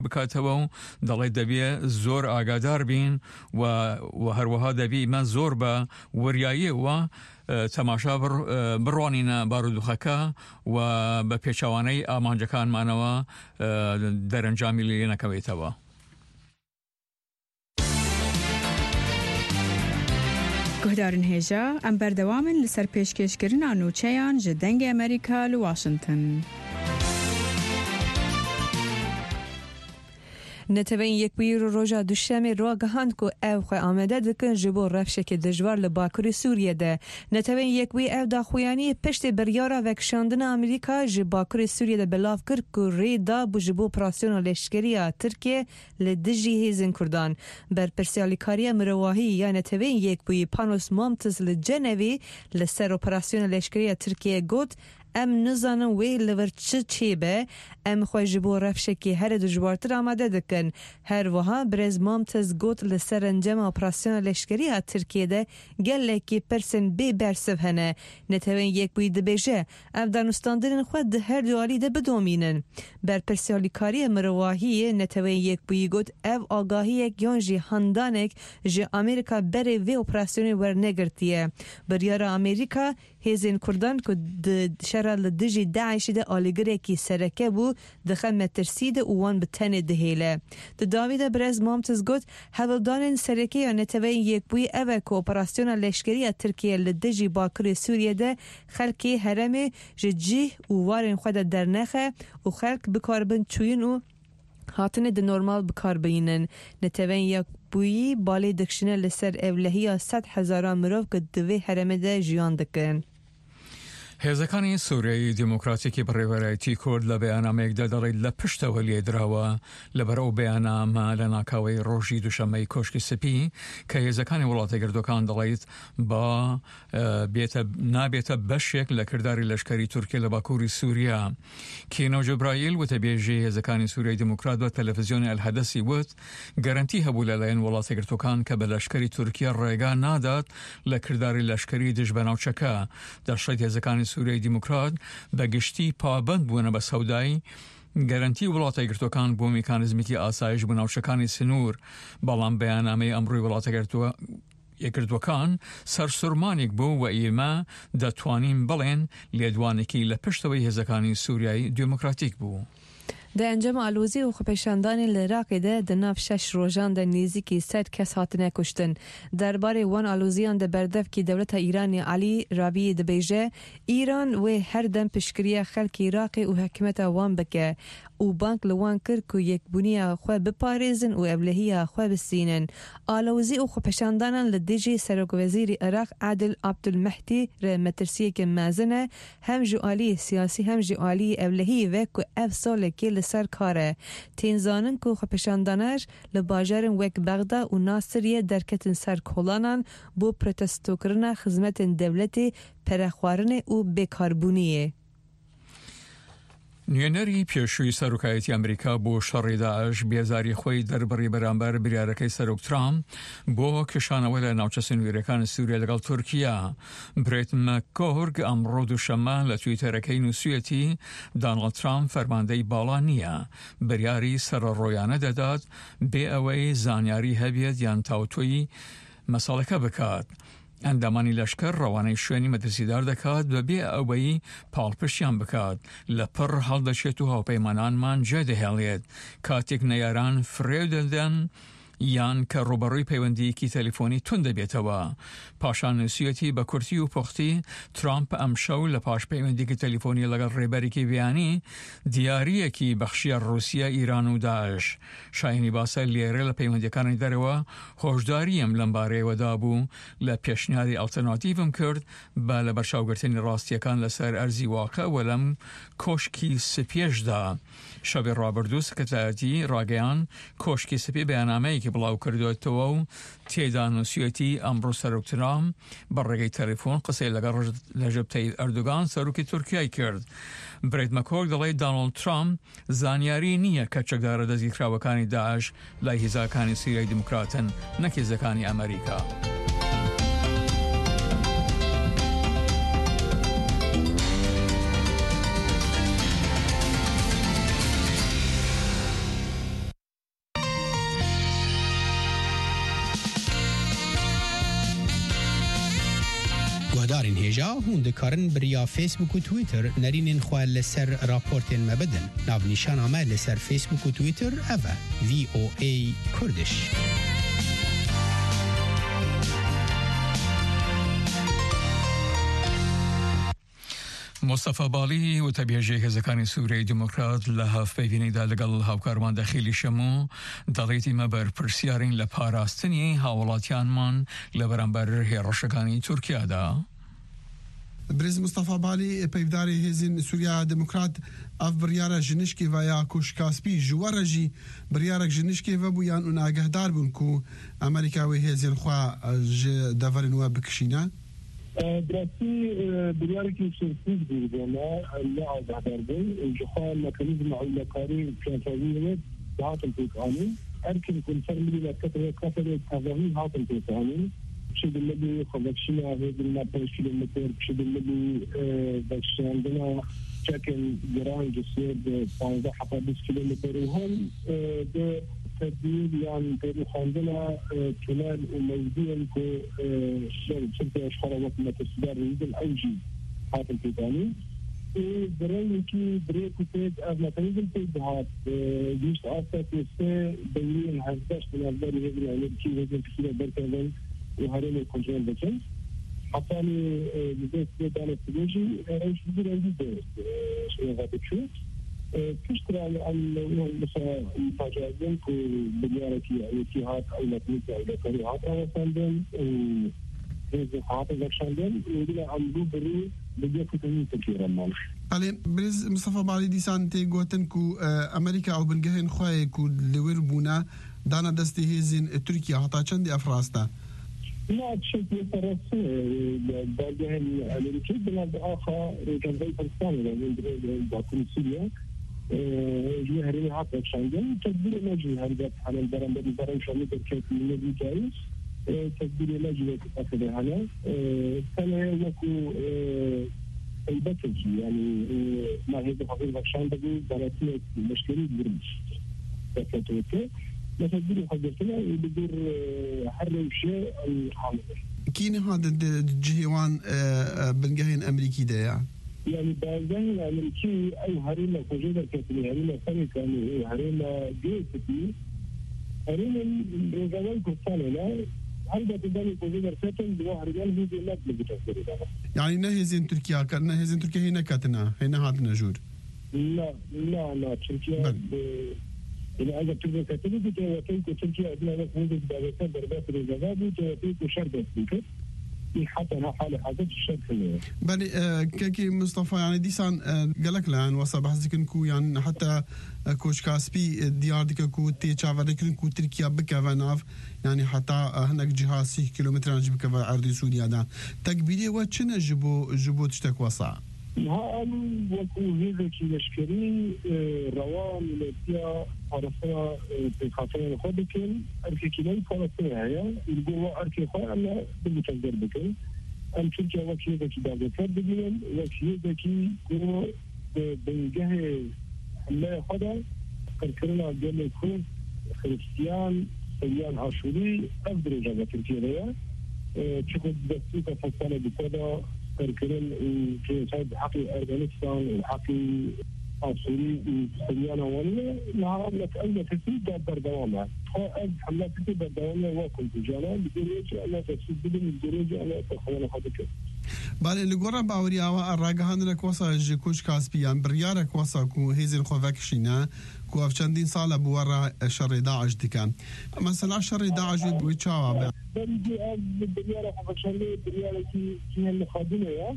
بکاتەوە و دەڵێت دەبێ زۆر ئاگادار بین و هەروەها دەبێ ئمە زۆر بە وریاییەوە تەماشا بڕوانینە بارودۆخەکە و بە پێچەوانەی ئامانجەکانمانەوە دەرەنجامی لێ نەکەوێتەوە. گهدارن هێژە ئەم بەردەوامن لەسەر پێشکەشکردنا نوچەیان ji dengê Amerîka li Washington. نتوین یک بیر روزا دوشنبه را گهاند که او خو آمده دکن جبو رفشک دجوار لباکوری سوریه ده. نتوین یک بیر او داخویانی پشت بریارا وکشاندن آمریکا جباکوری سوریه ده بلاف کرد که ریدا بو جبو اپراسیون لشکری ترکیه لدجی هیزن کردان. بر پرسیالیکاری مرواهی یا نتوین یک بیر پانوس مامتز لجنوی لسر اپراسیون لشکری ترکیه گود ام نزانن وی لور چی به ام خواه بو رفشکی هر دجوارتر آمده دکن. هر وها برز مامتز گوت لسر انجام اپراسیون لشکری ها ترکیه ده گل که پرسن بی برسف هنه. نتوین یک بوی دبیجه افغانستان خواه ده هر دوالی ده بدومینن. بر پرسیالیکاری مرواهی نتوین یک بوی گوت او آگاهی یان جی هندانک جی امریکا بره وی اپراسیون ورنگرتیه. بریار امریکا هزین کردان که شرال دجی داعش ده آلیگره کی سرکه بو دخل مترسید اوان بتنه دهیله. داوید برز مامتز گوت هولدان سرکه یا نتوین یک بوی اوه که اپراسیون لشکری ترکیه لدجی باکر سوریه ده خلکی هرمه جی و وارن خود در نخه و خلک بکاربن چوین و هاتنه ده نورمال بکار بینن. نتوین یک بویی بالی دکشنه لسر اولهی 100,000 مروف که دوی هرمه ده جیان دکن. هێزەکانی سووریایی دیموکراتیکی بڕێوەرایەتی کورد لە بەیاننامەیەکدا دەڵێت لە پشتەوە لێدراوە لەبەرەو بەیاننامە لە ناکاوەی ڕۆژی دووشەممەی کۆشکی سپی کە هێزەکانی وڵاتە گردوەکان دەڵێت نابێتە بەشێک لە کردداری لەشکری تورکیا لە باکووری سووریا. کینۆ جوبرایل وتەبێژی هێزەکانی سووریای دیموکرات بە تەلەڤیزیۆنی ئەلهەدەسی وت گەرانتی هەبوو لەلایەن وڵاتە گرتوەکان کە بە لەشکری تورکیا ڕێگا نادات لە کردداری لەشکری دژ بەناوچەکە. دەشێت هێزەکانی سووریای دیموکرات بەگشتی پابند بوونە بە سەودای گەرانتی وڵاتە گرتوەکان بۆ میکانزمێکی ئاسایش بناوچەکانی سنوور. بەڵام بەیاننامەی ئەمڕۆی وڵاتە یەکگرتوەکان سەرسوورمانێک بوو و ئێمە دەتوانین بڵێن لێدوانێکی لە پشتەوەی هێزەکانی سووریای دیموکراتیک بوو. ده انجام آلوزی و خپشاندانی لراقی ده ناف 6 روزان ده نزدیکی 100 کس هاتنه کشتن. درباره وان آلوزیان ده بردف کی دولت ایرانی علی رابی ده بیجه ایران و هر دم پشکریه خلک عراقی و حکمت وان بکه و بانک لوان کرد که یک بنیه خواه بپاريزن و ابلهیه خواه بسینن. آلوزی و خپشاندانان لدیجی سرک وزیر عراق عادل عبدالمهدی ر مترسیه که مازنه هم جوالی سیاسی هم جوالی ابلهی و که اف سال که لسر کاره. تینزانن که خپشاندانش لباجرن وک بغدا و ناصریه درکتن سر کلانان بو پروتستو کرنا خدمت دولتی پرخوارن و بکاربونیه. نوێنەری پێشووی سەرۆکایەتی ئەمریکا بۆ شەڕی داعش بێزاری خۆی دەربڕی بەرامبەر بریارەکەی سەرۆک ترامپ بۆ کشانەوە لە ناوچە سنووریەکانی سووریا لەگەڵ تورکیا. برێت مەکۆرگ ئەمڕۆ دووشەممە لە تویتەرەکەی نووسویەتی دانڵد ترامپ فەرماندەی باڵا نییە، بریاری سەرڕۆیانە دەدات بێ ئەوەی زانیاری هەبێت یان تاوتۆی مەساڵەکە بکات. ئەندامانی لەشکر ڕەوانەی شوێنی مەترسیدار دەکات بەبێ ئەوەی پاڵپشتیان بکات. لە پڕ هەڵدەچێت و هاوپەیمانانمان جێدەهێڵێت کاتێک نەیاران فرێو دەدەن یان کە ڕوبەڕووی پەیوەندیەکی تەلیفۆنی تون دەبێتەوە. پاشان نووسیەتی بە کورتی و پۆختی ترامپ ئەمشەو لە پاش پەیوەندیەکی تەلیفۆنی لەگەڵ ڕێبەرێکی بیانی دیاریەکی بەخشیە رووسیا ئیران و داعش. شاینی باسە لێرە لە پەیوەندیەکانی دەرەوە هۆشداریم لەم بارەیەوەدا بوو لە پێشنیاری ئەڵتەرناتیڤم کرد بە لە بەرچاوگرتنی ڕاستیەکان لەسەر ئەرزی واقع و لەم کۆشکی سپێشدا. شەوی ڕابردوو سکرتایەتی ڕاگەیان کۆشکی سپی بەیاننامەیەکی بڵاو کردوێتەوە و تێدا نووسیەتی ئەمڕۆ سەرۆک ترامپ بە ڕێگەی تەلیفۆن قسەی لەگەڵ ڕەجەب تەیب ئەردوغان سەرۆکی تورکیای کرد. برێت مەکۆرگ دەڵێت دانڵد ترامپ زانیاری نییە کە چەکدارە دەستگیرکراوەکانی داعش لای هێزەکانی سووریای دیموکراتن نەک هێزەکانی ئەمریکا. دارین هجا هون دکارن بریا فیسبوک و تویتر نرینین خواه لسر راپورتین مبدن ناو نیشان آمه لسر فیسبوک و تویتر اوه VOA کردش. مصطفى بالي وتبيجي هزكاني سوري ديمقراط لها فيفيني دا لقل هاوكاروان داخلي شمو داليتي مبر برسيارين لپاراستني هاولاتيان من لبرانبر هيرشكاني تركيا دا. برز مصطفى بالي بيفداري هزين سوريا ديمقراط اف بريارة جنشكي ويا كوش كاسبي جوارجي بريارة جنشكي وبويان انا اگهدار بونكو امريكا وهزين خوا دافرن وبكشينا دراسي برياركي سورسيز بيدنا لا عبادربي الجخال ميكانيزم علاقاري كانتاوية هاتم تقاني أركن كل فرمي لكتر كتر تفاهم هاتم تقاني بشد النبي خبرشنا هذا المبلغ كيلومتر بشد النبي بس عندنا شكل جيران جسير 15 حتى 20 كيلومتر وهم ده تدبير يعني تاريخ عندنا كمال وموزين كو شركة أشخاص ما تصدر ريد الأوجي هاتم تقاني برای کی برای کتاب از مکانیزم تجهات جیش آسیا کسی دورین هزداش من داری هزینه امریکی هزینه کشور برکردن و هرم کنترل بکن. حتی می‌دونید دانش تکنولوژی رایج بودی رنگی دست شما وقتی پیشتر عن مثلا مفاجأة که بنیادی اتحاد ایالات متحده هات آوردن هزینه هات داشتن و عن دو بری بدي كتير تكير المال. علي برز مصطفى بالي دي سانتي قوتن كو أمريكا أو بنجهن خواي كو لوربونا دانا دستي هزين تركيا حتى چند أفراستا. لا بشكل ترسي بنجهن أمريكي بلاد آخر جنبي باكستان لأن باكون سوريا جهري حتى شنغن تدبير نجي هرجت على البرام بدرام شامل تركيا من الجايز تدبير نجي أكثر هنا كان يكو البتجي يعني ما هي تفاصيل بخشان بدي دراسية مشكلة برمش تكتوكة تدبير حاجتنا يدير حر شيء الحاضر كين هذا الجهوان بنجهين أمريكي ده يعني بنجهين أمريكي أي هرينا كوجيدا كتير هرينا ثاني كان هرينا جيتي هرينا رجال كوستانة لا هل بتداني كوجيدا ثاني بوا رجال هو بيلاد بتفكر ده يعني نهزين تركيا كنا نهزين تركيا هنا كاتنا هنا هذا نجور لا تركيا إذا أجا تركيا كاتنا بتوقيت تركيا أدنى وقت بدأت دربات الرجال بتوقيت شرط فيك حتى أنا حالي حاجات الشرط بني كي مصطفى يعني ديسان قالك لان وصباح ذكركو يعني حتى كوش كاسبي ديار ديك كو تي تشافا ديكو تركيا بكافناف يعني حتى هناك جهة 6 كيلومتر نجيب كفا عرض سوريا دا تكبيري واتشنا جبو تشتك وصع نعم وكو هذا كي يشكري روان الاتيا عرفنا بخاطرين خودكين أركي كنين فلسطينية هيا يقولوا أركي خواهي أنا بدي تقدر بكين أم تركيا وكي هذا كي دابتر بجيين وكي هذا كي كنو بنجه حماية خدا كركرنا جميع كوز خريستيان سيان عاشوري أفضل جابة تركيا هيا تشكل دستوكا فلسطينية بكذا كركرن في صوب حقي أفغانستان وحقي عاشوري سيانا ولا نعم نتأمل تسيب بردوامه خواهد حملات تسيب بردوامه وكنت جانا بدرجة أنا تسيب بدون الدرجة أنا تخوانا خدك بالي اللي قرب باوري أوا الراجحان لك وصل جكوش كاسبيان بريارك وصل كو هيزن خوفكشينا كو أفشاندين صالة بورا شر داعش دكان مثلا شر داعش بيتشاوا بدي بريارة خوفكشينا بريارة كي المخادمة يا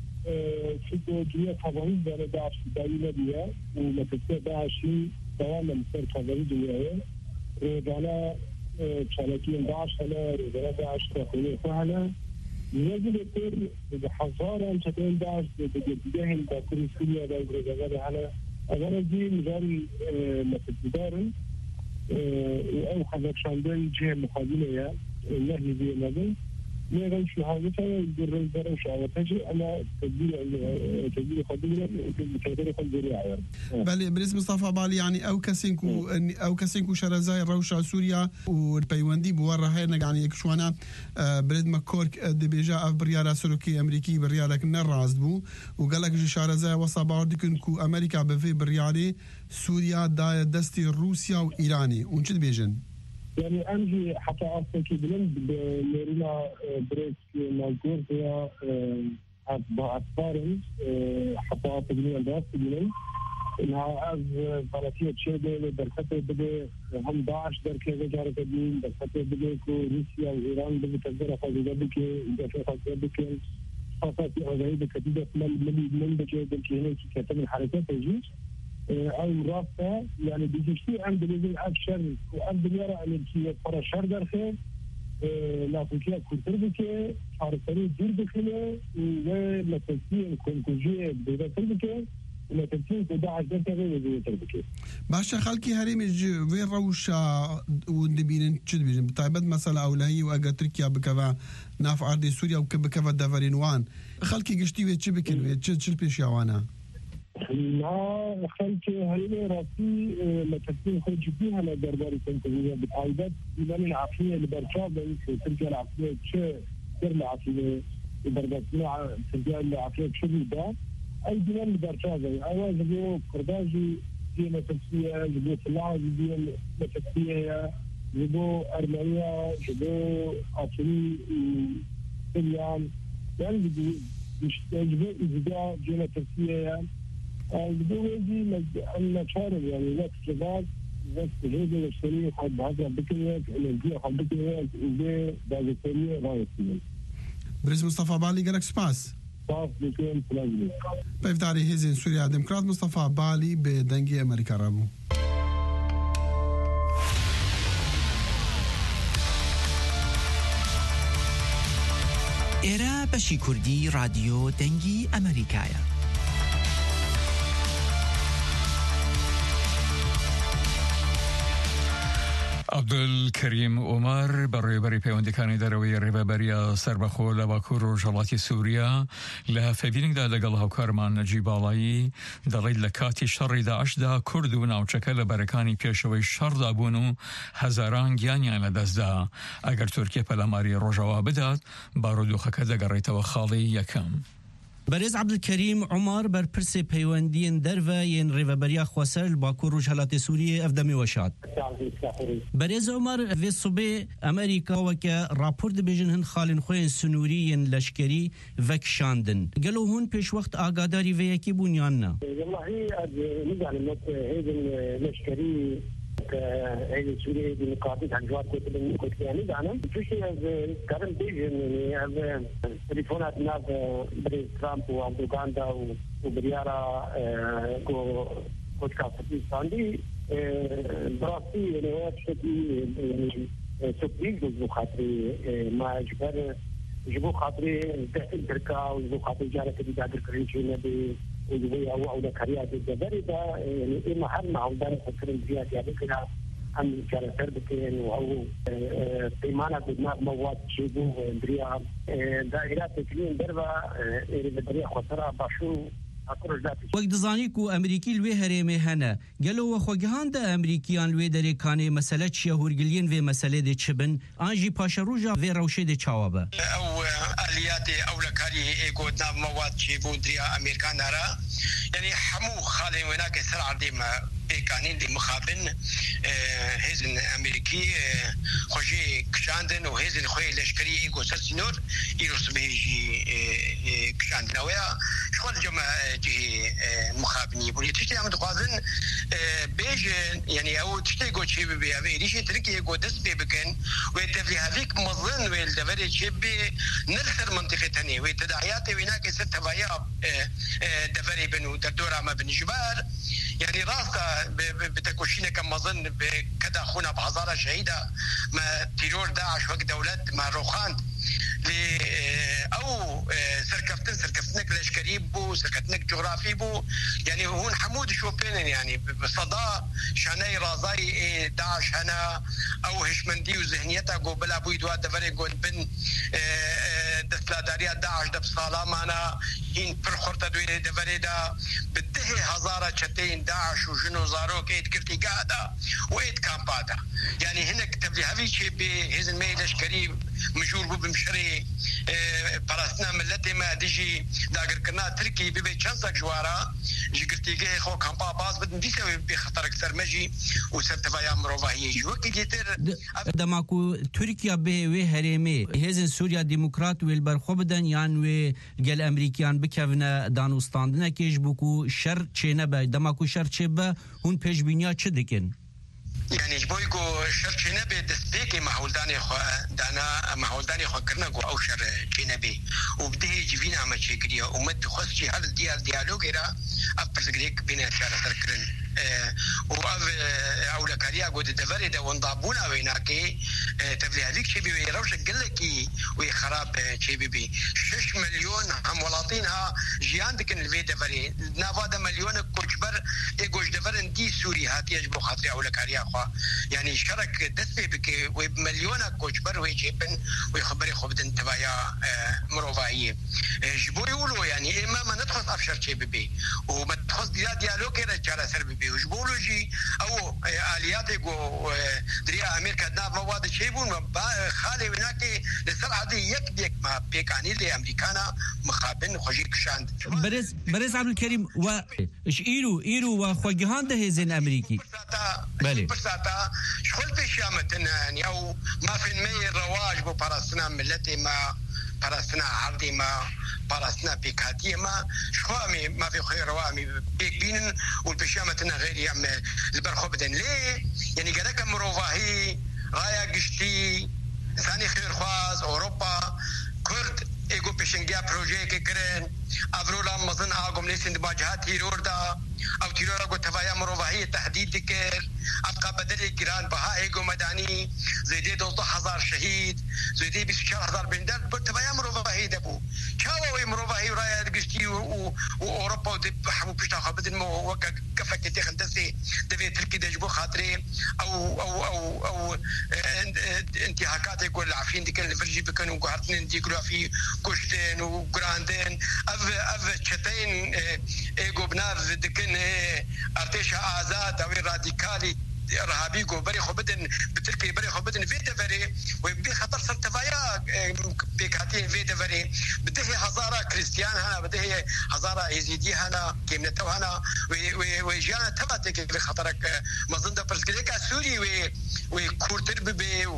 في جميع قوانين داعش دايما بيها ومثل داعش دوام مصير قوانين دنيا رجالا شالكين داعش هلا رجالا داعش تخوني فهلا يجب يصير بحذارة مشاكل داعش بجهل باكل سوريا برجالا هلا أنا دي مجال متدارن أو حذر شاندين جهة مقابلة يا الله يبي مدن نيران شو هذا يقرر درو شاوتاجي أنا تدبير خدمة تدبير خدمة بله بريز مصطفى بالي يعني أو كسينكو شرزاي روشة سوريا والبيوندي بورا هنا يعني يكشوانا بريد مكورك دبيجا أف بريارة سلوكي أمريكي بريارة كنا رازبو وقالك جي شرزاي وصابار ديكن كو أمريكا بفي بريارة سوريا دا دستي روسيا وإيراني ونشد بيجن يعني أنجي حتى أصلا كبلن بمرينا بريك مالكور هي أتبارن حتى أصلا الناس كبلن إنها أز بلاتية شيء دركته بدي هم داعش دركه جاره كدين دركته بدي كو روسيا وإيران بدي تقدر خالده بكي دفع خالده بكي خاصة أغاية كتيبة من بجي بالكيهنة كتاب الحركات تجيش أو رافة يعني بيجي عند لازم أكشر وعند يرى أن الكية فرا شر درخه لكن كيا كتر بكي حركة دير بكله ولتنسيق كونكوجية بيدا تربكه ولتنسيق وداعش دركه بيدا تربكه باشا خلقي هريمج وين روشة وندبين تشدبين بطيبات مثلا أولهي وأجا تركيا بكفا ناف عرض سوريا وبكفا دافرين وان خلقي قشتي ويتشبكن تشل بيش يوانا لا خلقي هريمي راسي لتنسيق خود جديها لدرباري تنكوجية بطيبات إيمان العقلية لبرشاب تركيا العقلية تشي سر العقلية لبرباتنا تركيا العقلية تشبه دا أي ديان لبرشاب أول جبو كرداجي دينا تنسيق جبو فلاح دينا تنسيق جبو أرمانيا جبو أطري سريان يعني جبو إزداء دينا تنسيق جبو ويجي النشارب يعني وقت جبال وقت جهده الشريف حد هذا بكريات الانجيل حد بكريات وده باقي غاية بريز مصطفى بالي قالك سباس صاف بكين فلازمي بيفتاري هزين سوريا ديمقراط مصطفى بالي بدنجي أمريكا رابو إيرا بشي كردي راديو دنجي أمريكايا عبدالکریم عمر برای پیوندکانی دروی ریبریا سربخو لباکور و جلاتی سوریا لفیلینگ دا لگل هاوکارمان نجیب آلایی دلیل لکاتی شر داعش دا کرد و ناوچکل برکانی پیشوی شر دا بونو هزاران گیانیان لدست دا اگر ترکیه پلماری روژاوا بداد بارودو خکده گریت و خالی یکم برز عبدالکریم عمر بر پرس پیوندین درو ین ریوبریا خواسر باکور و جهالت سوریه افدمی وشاد برز عمر و صبح امریکا وکه راپورت بیجن هن خالن خوین سنوری ین لشکری وکشاندن گلو هون پیش وقت آگاداری و یکی بونیان نه والله نزعل هيدن لشكري هيدي سوريا دي نقاطات عن جوات كنت يعني زعلان فيشي كارن بيجن يعني تليفونات ناس بريز ترامب واردوغاندا وبريارا كوت كافتيستان دي براسي يعني هو بشكل يعني تبديل جزء خاطري ما جبو خاطري دخل تركا وجبو خاطري جارة دي قادر كريشي نبي وجبوا أو لكريات الجبري ده يعني إما حد مع عودان فكرين فيها يعني كده عن كاركتر بكين أو قيمانا بدنا مواد شيبو بريا دائرات تكلين دربا اللي بريا خسرة باشو وقت زانی کو امریکی لوی هرمه هنه گلو و خوگهان ده امریکیان لوی دره کانه مسئله چیه هورگلین و مسئله ده چبن آنجی پاش روژا و روشه ده چاوابه او آلیات اولکاری ایگودنا مواد چیبون دریا امریکان را یعنی همو خالی وناک سر عردیم بيكانين دي مخابن هزن امريكي خوجي كشاندن وهزن خوي لشكري ايغو سنور يرس بيجي كشاندن ويا شغل جماعه جي مخابني بوليتيكي ام دقازن بيج يعني او تشتيغو تشي بي ابي شي تركي ايغو دس بيبكن ويتفلي هذيك مظن ويلدفري تشي نرسل منطقه ثانيه وتداعيات ويناك ست بايا دفري بنو دردورا ما بن جبار يعني راستا بتكوشينا كما ظن كذا خونا بهزارة شهيدة ما تيرور داعش وقت دولت ما روخان او سركفتنك لشكري بو سركفتنك جغرافي بو يعني هون حمود شوبين يعني بصدى شاني رازاي داعش هنا او هشمندي وذهنيتها جو بلا بو يدوا دفري جو بن دستلاداريا داعش دب سلامانا هين فرخورتا دوي دفري دا بده هزارة شتين داعش وجنو زاروك ايد كرتي قاعدة وايد كامبادا يعني هناك تبلي هذي شيء بهذا الميل لشكري مجور بو بمشري براسنا ملتي ما ديجي داغر كنا تركي ببي شانسك جوارا جيكرتيغي خو كامبا باز بدن دي سوي بخطر اكثر مجي وسرتفايا مروفاهي جو كيتر دماكو تركيا به و هرمي هزن سوريا ديمقراط والبرخوبدن يان و جل امريكان بكفنا دانوستاندنا كيج بوكو شر چينبه دماكو شر چبه هون پيشبينيا چه دكن يعني جبويكو شر نبي دستيكي محولداني خو دانا محولداني خو كرنا جو او شر نبي وبده يجينا ما شيكريا ومد خصشي هل ديالوج را ابرزغريك بين شر سركرن وأف أولا كاريا قد دفري ده ونضابونا ويناكي تبلي هذيك شيء بي روش قلكي ويخراب شيء بي 6 مليون هم ولاطينها جيان دكن الفي دفري نافادا مليون كوشبر إيجوش دفرن دي سوري هاتي يجبو خاطري أولا كاريا خوا يعني شرك دسبي بكي ومليون كوشبر ويجيبن ويخبري خبدن تبايا مروفاهية جبو يقولوا يعني إما ما ندخل أفشر شيء بي وما تخص ديالوكي رجال سر بي وجبولوجي او اليات جو دريا امريكا دا مواد شيبون خالي هناك لسرعه دي يك ما بيكاني لي امريكانا مخابن خوجيك شاند برز عبد الكريم و ايش ايرو وخوجهان ده زين امريكي بالي برساتا شغل بشامتنا يعني او ما في المي الرواج بو براسنا ملتي ما براسنا عرضي ما براسنا بيكاتي ما شوامي ما في خير روامي بيك بينن والبشامتنا غير يعمل البرخو بدن ليه يعني قالك مروفاهي غاية قشتي ثاني خير خواز اوروبا كرد ايجو بيشنجيا بروجي كيكرن افرولا مظن اقوم ليسن باجهات تيروردا او تيرورا قو تفايا مروفاهية تحديد ذكر ابقى بدل الجيران بها ايجو مداني زيدي 12,000 شهيد زيدي 24,000 بندر تفايا مروفاهية دبو شاوي مروفاهية رايا قشتي واوروبا ودبحمو بيشتا بدل مو وكا كفك تيخن دسي دفي تركي دجبو خاطري او انتهاكات يقول العفين دي كان الفرجي بكن وقهرتنين ديكلوا في كشتين وجراندين اف تشتين ايجو بناف دكن ارتيشا ازاد او راديكالي رهابي جو بري خبدن بتركي بري خبدن في دفري ويبي خطر سرتفايا بيكاتين في دفري بده هزارة كريستيان هنا بده هزارة يزيدي هنا كيمنتو هنا ويجانا تبعتك في خطرك مظن ده برسكليكا سوري وكورتر ببي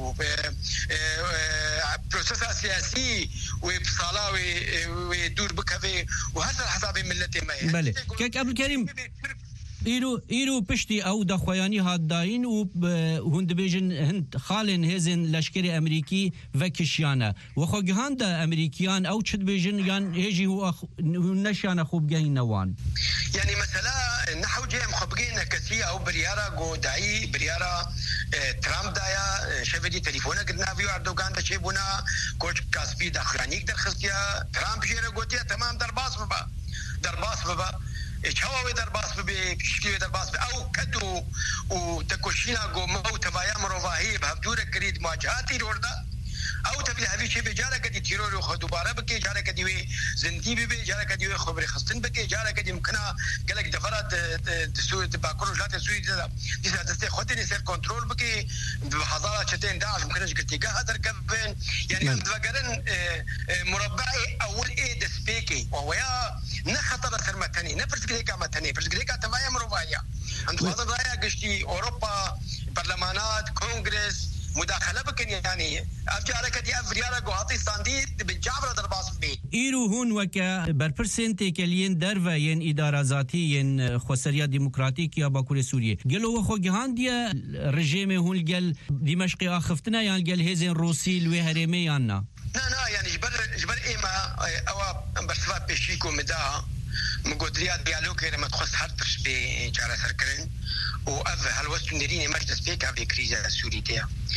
بروسيس سياسي وبصالة ودور بكفي وهذا الحساب ملتي ما بله كيك عبد الكريم ایرو پشتی او د خویانی هاداین و هند بیژن هند خالن هزن لشکر امریکی و کشیانه و خوگهان د امریکیان او چد بیژن یان هجی هو نشانه خوب گین نوان يعني مثلا نحو جيم خبقين كثير او بريارا جو داي بريارا ترامب دايا شفدي تليفونه قدنا فيو اردوغان دا شيبونا كوش كاسبي داخلانيك در خستيا ترامب جيرا قوتيا تمام درباس ببا اتشاوي درباس بشكل درباس او كدو وتكوشينا جو موت بايا مروفاهي بهدوره كريد مواجهاتي روردا او تبي هذه شيء بجاره كدي تيرور وخ دوباره بكي جاره كدي زندي بي جاره كدي خبر خصن بكي جاره كدي ممكنه قالك دفرات تسوي باكرو جات تسوي دي دستي خدني سير كنترول بكي بحضاره شتين داعش ممكن ارتقاء هذا كفين يعني متفقرن مربعي اول ايه دسبيكي ويا نخطر سرمتني نفرس كليكا متني فرس كليكا تمايا مروفايا عند هذا رايا قشتي اوروبا برلمانات كونغرس مداخله بكن يعني افجارك دي افريالا غواتي ساندي بالجابر درباس بي ایرو هون وکا برپرسنت کلین در و ین اداره ذاتی ین خسریا دموکراتیک یا باکور سوریه گلو خو گهان دی رژیم هون گل دمشق اخفتنا یان گل هزن روسیل و هرمه یاننا لا يعني جبر ايما او برسفات بشيكو مدا مقدريا ديالوج لما تخص حرفش بجارة سركرين وأف هالوستو نريني مجلس بيكا في كريزة سوريتيا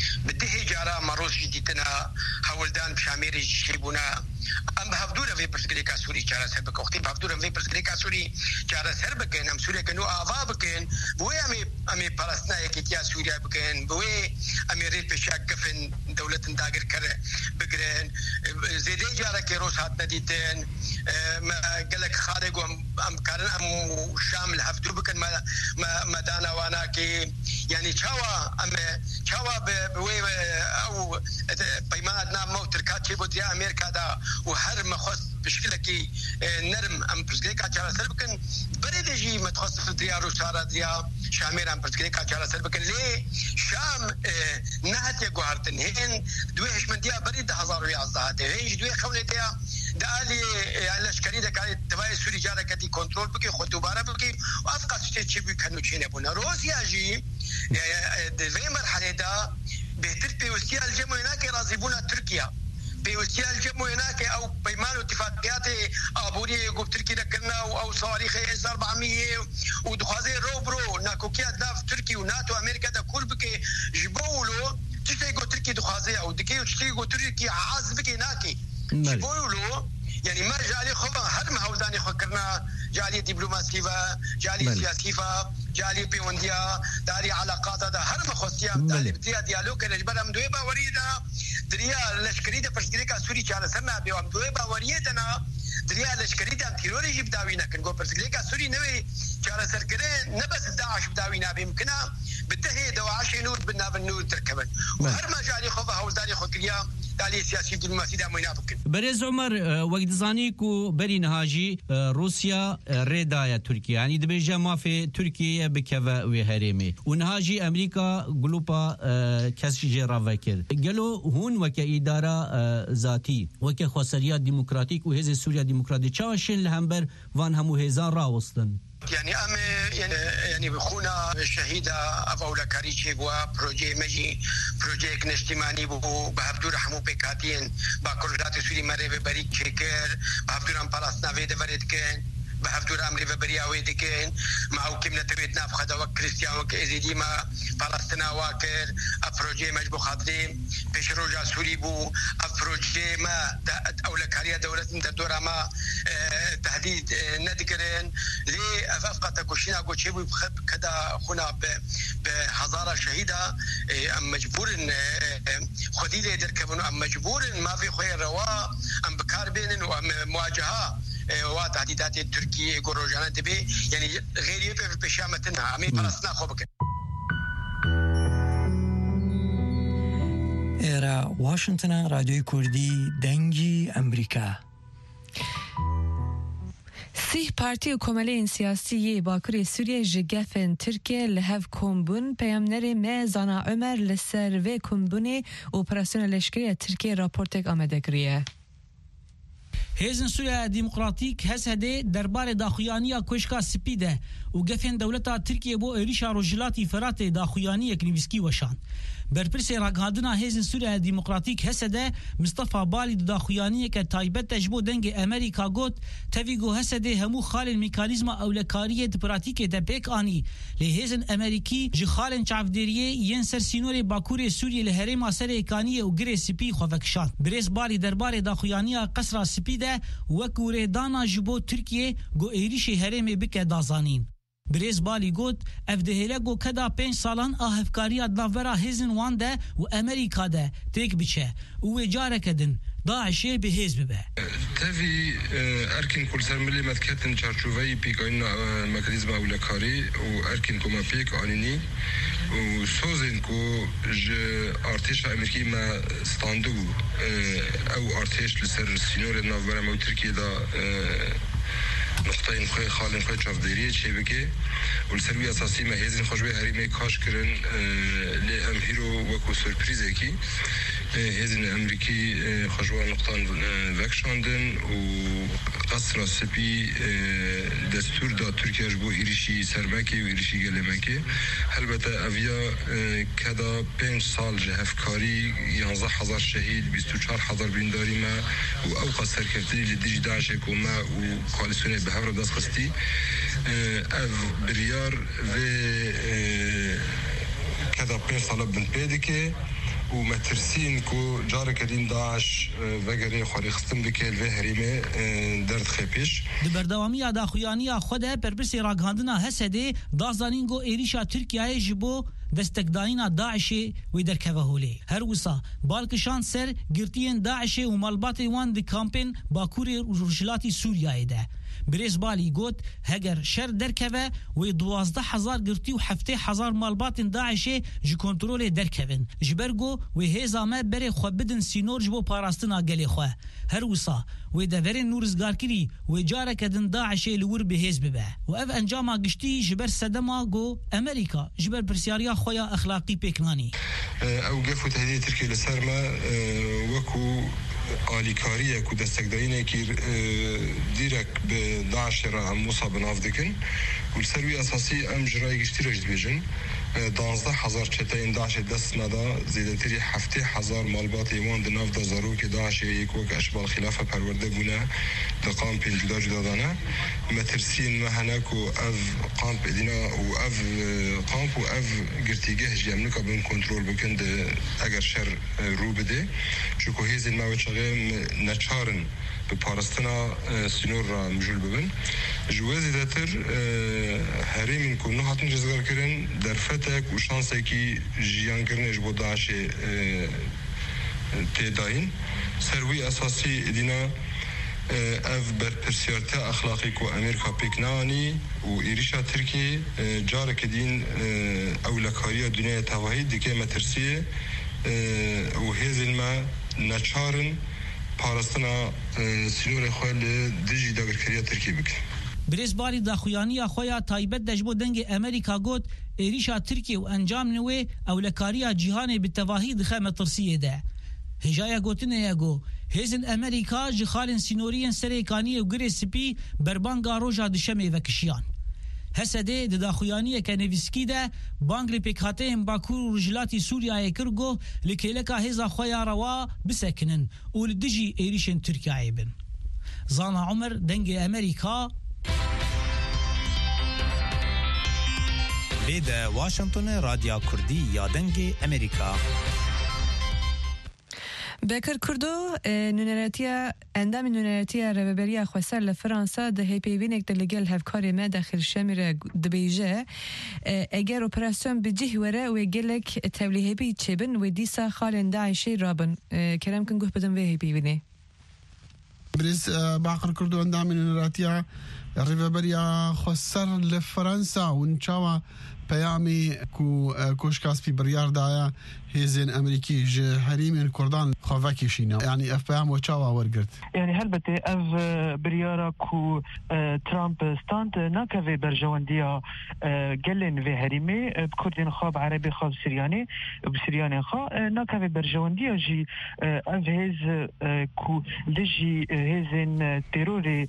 بده جارا مروز جديدنا هولدان بشامير شيبونا ام هفدوره في برسكريكا سوري جارا سربك وقتي هفدوره في برسكريكا سوري جارا سربك ام سوريا كانوا افابكن بوي امي فلسطين كيتيا سوريا بكن بوي امي ريل بشاكفن دولة داغر كره بقرن زيدي جارا كيروس هات نديتن ما قالك خارج ام كارن ام شامل هفدو بكن ما دانا وانا كي يعني شاوا بوي او بيماننا موتركات شي بودي امريكا دا وهر مخص بشكل كي نرم ام برسكريكا جارا سربكن بريدجي متخصص ديارو سارا ديا شامير ام برسكريكا جارا سربكن ليه شام نهت يقهرتن هين دويش من ديا بريد هزار ويعزات هين دوي خولة ديا دالي الاشكالي دا كانت تباي سوري جارا كدي كنترول بكي خدو بارا بكي وافقا ستيتشي بكنو تشين ابونا روسيا جي في مرحلة دا بهتر بيوستيا الجمو هناك رازيبونا تركيا بيوستيا الجمو هناك او بيمان اتفاقيات ابوري يقول تركيا لكنا او صواريخ اس 400 ودخازي روبرو ناكوكيا داف تركي وناتو امريكا دا كل بكي جبولو تشتي يقول تركي دخازي او دكي وتشتي يقول تركي عاز بكي ناكي جبولو يعني ما جالي خبا هر ما هوزاني فكرنا جالي دبلوماسي جالي سياسي جالي بيونديا داري علاقات هذا هر ما خصيا داري بديا ديالوج كنجبر ام دويبا وريدا دريا لشكري ده برسكريكا سوري چاله سما بيوم دويبا وريدنا دريا لشكري ده تيروري جيب داوينا كنقول برسكريكا سوري نوي چاله سركرين نبس داعش بداوينا بيمكنها بتهي دواعش نور بالنور تركبن وهر ما جالي خبا هوزاني خكريا دالي سياسي دبلوماسي دا موينا بكن برز عمر وقت زاني كو برين هاجي روسيا ريدايا تركيا يعني دبيجا ما في تركيا بكفا وهرمي ونهاجي امريكا جلوبا كاس جرا فكر قالوا هون وكا اداره ذاتي وكا خسريات ديمقراطيك وهز سوريا ديمقراطي تشاشن لهمبر وان همو هزار راوستن يعني بخونا الشهيدة أفولا كاريشي بوا بروجي مجي بروجيك نشتماني بو بهبدور حمو بكاتين باكرجات سوري مريبه بريك شكر بهبدور ام بالاس نافي دفرد كن بهبدور امري ببرياوي دكن معو كمنا تبيتنا بخدا وكريستيان وكازيدي ما فلسطين واكر ابروجي مجبو خاطري بيش روجا سوري بو ابروجي ما اولا كاريا دولة دورا ما تهديد ندكرين لي افقط كوشينا كوتشيبو كدا خونا بهزاره شهيده ام مجبور خدي لي دركبون ام مجبور ما في خير روا ام بكار بين ومواجهه وتهديدات تركيا جوروجانا تبي يعني غير بشامتنا عمي فلسطين خوبك إيرا واشنطن راديو كردي دنجي أمريكا سیح پارتی و کمالین سیاسی باکوری سوریه جگفن ترکیه لحف کمبون پیامنر مزانا عمر لسر و کمبونی اپراسیون لشکری ترکیه راپورتک آمده گریه. هیزن سوریا ديمقراطيك هسده دربار داخويانيا كوشكا سبيده وقفن دولتا تركيا بو إريشا روجلاتي فرات داخويانيا كنيفسكي وشان برپرسي راقادنا هيزن سوريا ديمقراطيك هسده مصطفى بالي داخويانيا كتايبت تجبو دنگ امريكا قوت تفيقو هسده همو خال الميكانيزما اولكارية دبراتيك ده بيك آني لهيزن امريكي جي خالن چافدريه ين سر سينوري باكوري سوريا لهريما سر ايكانية وگري سبي خوفكشان بريس بالي دربار داخويانيا قصرا سبيده وكوري دانا جبو تركيا گو ايريشي هرمي بك دازانين بريز بالي قوت افدهيلگو كدا 5 سالان اهفكاريا دافرا هيزن وان ده و امريكا ده تيك بيچه و جاركدن داعشي بهيز ببه تفي اركن كل سر ملي متكتن چارچوبي بيكاين ميكانيزم اولكاري و اركن كوما بيك انيني و سوزنكو ج ارتش امريكي ما ستاندو او ارتش لسر سينور نافبرا مو تركيا دا نقطه خوي خالن خوي چافدريه شبكه والسروي اساسي ما هيزن خوشبه هريمه كاش كرن لي امهيرو وكو سوربريز كي هيزن امريكي خوشبه نقطه وكشاندن وقصر سبي دستور دا تركيا جبو ايريشي سرمكي وايريشي گلمكي البته افيا كدا 5 سال جهفكاري 11000 شهيد 24000 بينداري ما و اوقات سركفتي لديج داعش كوما وكواليسيون بهبر داس خستي اف بريار و كدا 5 سال بن بيدكي ومترسين كو جارك دين داعش وگری خوری خستم بکل و هریمه درد خپیش دبردوامی داخویانی خود پرپرسی راگهاندنا هسده دازانینگو ایریشا ترکیه جبو دستکدانینا داعش و درکوه هولی هر وسا بالکشان سر گرتین داعش و مالبات وان دی کامپین باکور روجلاتی سوریه ده بريز بالي قوت هجر شر دركبه و12 هزار قرتي و7 مالبات داعشي جي كنترول دركبن جبرجو وهيزا ما بري خوبدن سينور جبو باراستنا قالي خو هر وصا ودفرين نورزگار كري وجارك دن داعشي لور بهيز ببه واف انجاما قشتي جبر سدما جو امريكا جبر برسياريا خويا اخلاقي بيكناني او قفو تهديد تركي لسرما وكو آلیکاریه که دستگدارینه که دیرک به داعش را مصاب نافدکن و سروی اساسی ام جرای گشتی رجد بیجن 12,000 چتاین داعش دست ندا زیادتری 7,000 مالبات ایمان دناف دازارو که داعش یک وقت اشبال خلافه پرورده بونه دقام پینجدا جدادانه مترسین مهنک و اف قامپ ادینا و اف قامپ و اف گرتیگه جمعه که بین کنترل بکن اگر شر رو بده چون هیز المواد شغل نچارن به پارستنا سینور را مجول ببن جوازی داتر هرمین کو نه هاتن جزگر کردن در فتک و شانسی کی جیان کردنش با داعش تداین سروی اساسی دینا اف بر پرسیارت اخلاقی کو امریکا پیکنانی و ایریشا ترکی جارک دین اولکاری دنیا توحید دیگه مترسیه و هزل ما نچارن پارستنا سینور خوال دیجی داگرکریا ترکی بکن بريز بالي داخويانيا خويا تايبت دجبو دنگ امريكا قوت ايريشا تركي وانجام نوي اولكاريا جيهاني بالتواهي دخامة ترسية ده هجايا قوتنا ياقو هزن امريكا جخالن سينوريا سريكانية وقري سبي بربانقا روجا دشمي وكشيان هسده داخويانيا كنفسكي ده بانغري بيكهاتين باكور رجلاتي سوريا يكرغو لكيلكا هزا خويا روا بسكنن ولدجي ايريشن تركيا عيبن زانا عمر دنگ امريكا ليدا واشنطن راديو كردي يا دنگي امريكا بكر كردو نونراتيا اندام نونراتيا ربابريا خوسر لفرنسا ده هي بيبينك دلگل هفكاري ما داخل شامر دبيجه اگر اپراسيون بجه وره وگلك توليه بي تشبن وديسا خالن داعشي رابن كلام كنگوه بدن وهي بيبيني بريس باقر كردو اندام نونراتيا ربابريا خوسر لفرنسا ونشاوا پیامی کو کوشکاس پی بریار دایا هیزن امریکی ج حریم کردان خواکی شینا یعنی اف پیام و چاوا ورگرد یعنی هلبته اف بریارا کو ترامپ ستاند ناکوی برجواندیا گلن و حریمه کردین خواب عربی خواب سریانی بسریانی خواب ناکوی برجواندیا جی اف هیز کو دجی هیزن ترور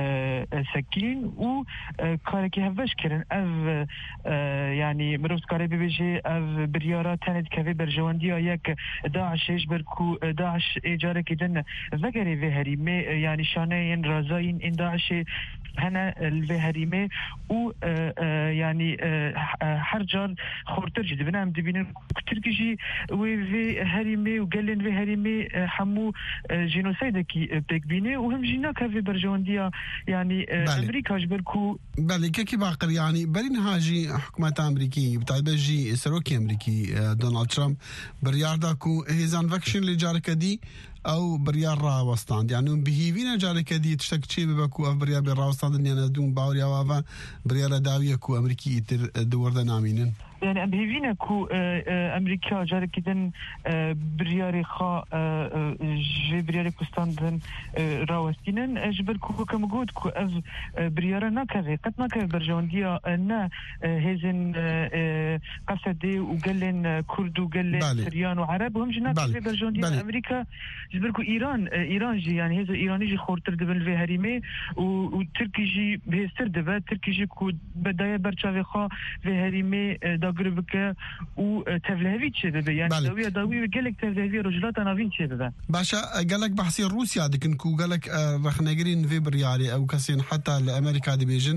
سکین و کارکی هفش کرن اف يعني مروز كاري بيجي اف بريارات تانت كافي برجوانديا يك داعش يجبر كو داعش ايجارك يدن ذكري في هريمه يعني شانين رازاين ان داعش هنا الهريمه و يعني حرجان خورتر جد بنام دبين تركيجي وفي هريمه وقالن في هريمه حمو جينوسايد كي بيكبيني وهم جينا كافي برجوانديا يعني امريكا جبركو بالي كي باقر يعني برين هاجي حكومه امريكي بتاعبجي سروكي امريكي دونالد ترامب برياردا كو هيزان فاكشن اللي جارك دي او بريار را وستاند يعني بهيفينا جارك دي تشتكي بكو اف بريار را وستاند يعني دون باوريا وافا بريار داويه كو امريكي دور دنامينن يعني بهيفينا كو امريكا جارك دن بريار خا جي بريار كوستاندن راوستينن جبر كو كمجود كو اف بريارنا كذا قد ما كان برجوانديا نا هيزن قصدي وقالن كرد وقالن سريان وعرب وهم جنا كذا برجوانديا امريكا جبر كو ايران جي يعني هذا ايراني جي خورتر دبن في هريمه وتركي جي بهستر دبا تركي جي كو بدايه برشاوي خا في هريمه داغربك و تفلهوي شبه يعني داوي قالك تفلهوي رجلات نافين شبه باشا قالك بحثي روسيا دكن كو قالك رخنجرين في بريالي او كاسين حتى الامريكا ديفيجن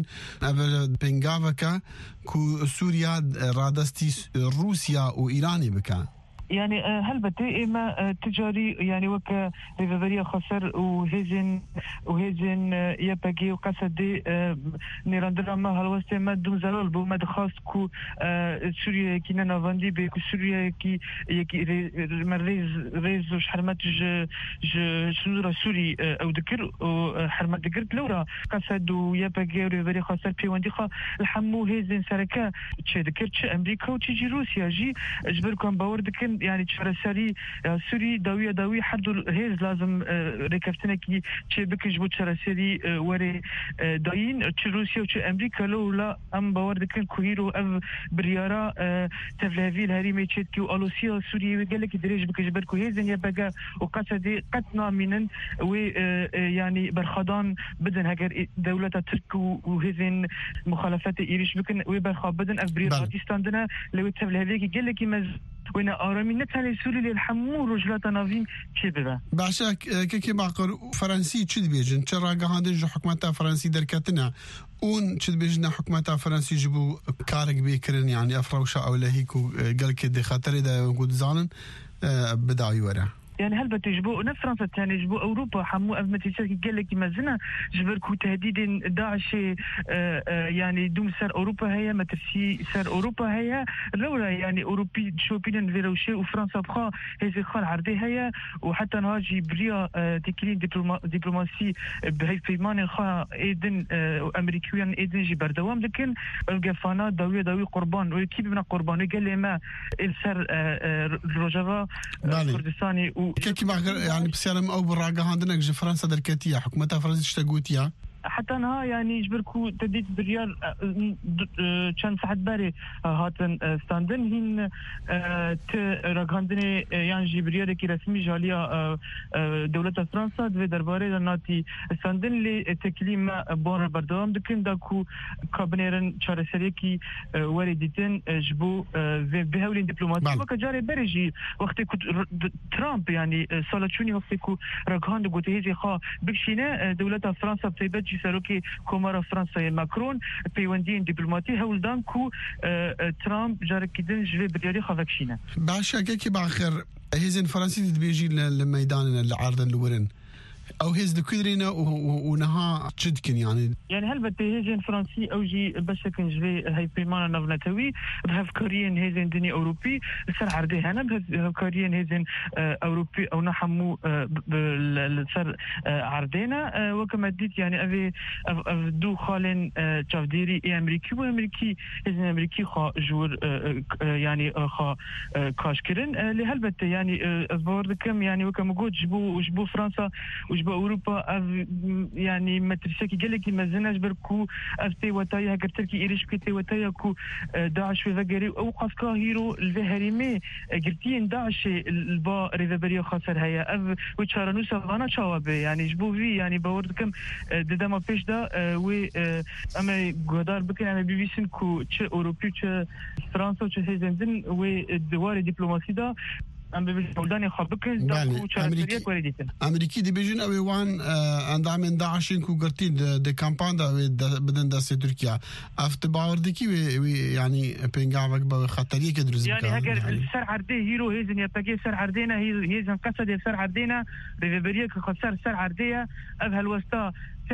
بنغافكا كو سوريا رادستي روسيا وايراني بكا يعني هلبتي إما تجاري يعني وك ريفابريا خسر وهزن يبقى وقصدي نيراندرا ما هالوسط ما دون زلال بو ما دخاص كو سوريا كي نافاندي بكو سوريا كي مريز وش حرمت شنورا سوري أو ذكر وحرمت ذكرت لورا قصد ويبقى ريفابريا خسر بيواندي خا الحمو هزن سركا تش ذكرت أمريكا وتجي روسيا جي أجبركم باور ذكر يعني تشرسري سوري داوية حدو هيز لازم ركفتنا كي تشي بكش بو تشرسري وري داين تش روسيا وتش أمريكا لو لا أم باور دكن كوهيرو أف بريارا تفلهفي الهريمي تشيتكي وألوسيا سوري وقالك دريج بكش بركو هيزن يبقى وقصدي قتنا منن و يعني برخدان بدن هجر دولة ترك وهيزن مخالفات إيريش بكن وبرخا بدن أف بريارا تستاندنا لو تفلهفي كي قالك مز وين آرامي نتالي سوري للحمو رجلات نافين كبيرة. بعشاك كي معقر فرنسي تشد بيجن ترى قاعدين جو حكومتها فرنسي دركتنا اون تشد بيجنا حكومتها فرنسي جبو كارك بيكرن يعني افروشا او لهيكو قال كده خاطر اذا وجود زانن بدا يورا يعني هل بتجبو نفرنسا تاني جبو أوروبا حمو أزمة سر قال لك مازلنا جبركو تهديد داعش يعني دوم سر أوروبا هي ما ترسي سر أوروبا هي لولا يعني أوروبي شوبين فيروشي وفرنسا بخا هذه خال عرضي هي وحتى نهاجي بريا تكلين دبلوماسي بهي فيمان خا إيدن أمريكيان إيدن جي بردوام لكن الجفانا داوي قربان وكيف من قربان قال لي ما السر روجافا كردستاني كيف يعني بسيارم أو بالراقة عندنا فرنسا دركتية حكومتها فرنسا تشتغوتيا حتى انها يعني يجبركو تديت بريال كان ساعد باري هاتن ستاندن هين راغاندني يعني جبريال كي رسمي جاليا دولة فرنسا دوي درباري ناتي ستاندن لي تكليم بون بردوام دكن داكو كابنيرن چارسري كي ورديتن جبو بهولين دبلوماسي وكجاري بريجي وقت ترامب يعني سالتشوني وقت كو راغاند غوتيزي خا بكشينا دولة فرنسا بتيبت سروكي كومارا فرنسا ماكرون بيوندين دبلوماتي هولدان كو ترامب جارك كدن جري بريالي خافكشينا باشا كي باخر هيزن فرنسي تبيجي للميدان العرض الورن او هيز دكودرينا ونها تشدكن يعني هل بتهيجن فرنسي او جي بشكل جري هاي بيمان نافنتوي بهفكاريين هيزن دني اوروبي سر عرضي هنا بهفكاريين هيزن اوروبي او نحمو بالسر عرضينا وكما ديت يعني افي دو خالن تشافديري امريكي وامريكي هيزن امريكي خا جور يعني خا كاشكرن لهلبت يعني بوردكم يعني وكما قلت جبو فرنسا وجبا أوروبا يعني ما ترسكي قال لك ما زناش بركو أفتي وتايا قرتلكي إيريش كي وتايا كو داعش في فجري أوقف كاهيرو الفهريمي قرتين داعش البا ريفابريا خسر هيا وتشارنو سافانا شواب يعني جبو في يعني باوردكم ددا ما بيش دا و أما قدار بكن أما بيبيسن كو تش أوروبي تش فرنسا تش هيزندن والدوار دبلوماسي دا ام بيجوداني خابكن داكو تشارسريات ورديتن امريكي دي بيجن اوي وان اندامن داعشين كو قرتين دي كامبان دا بدن دا تركيا افت باوردكي يعني بينغافك با خطريه كدرز يعني هاجر سر عردي هيرو هيزن يبقى سر عردينا هيزن قصد سر عردينا ريفيريا كخسر سر عرديه ابها الوسطى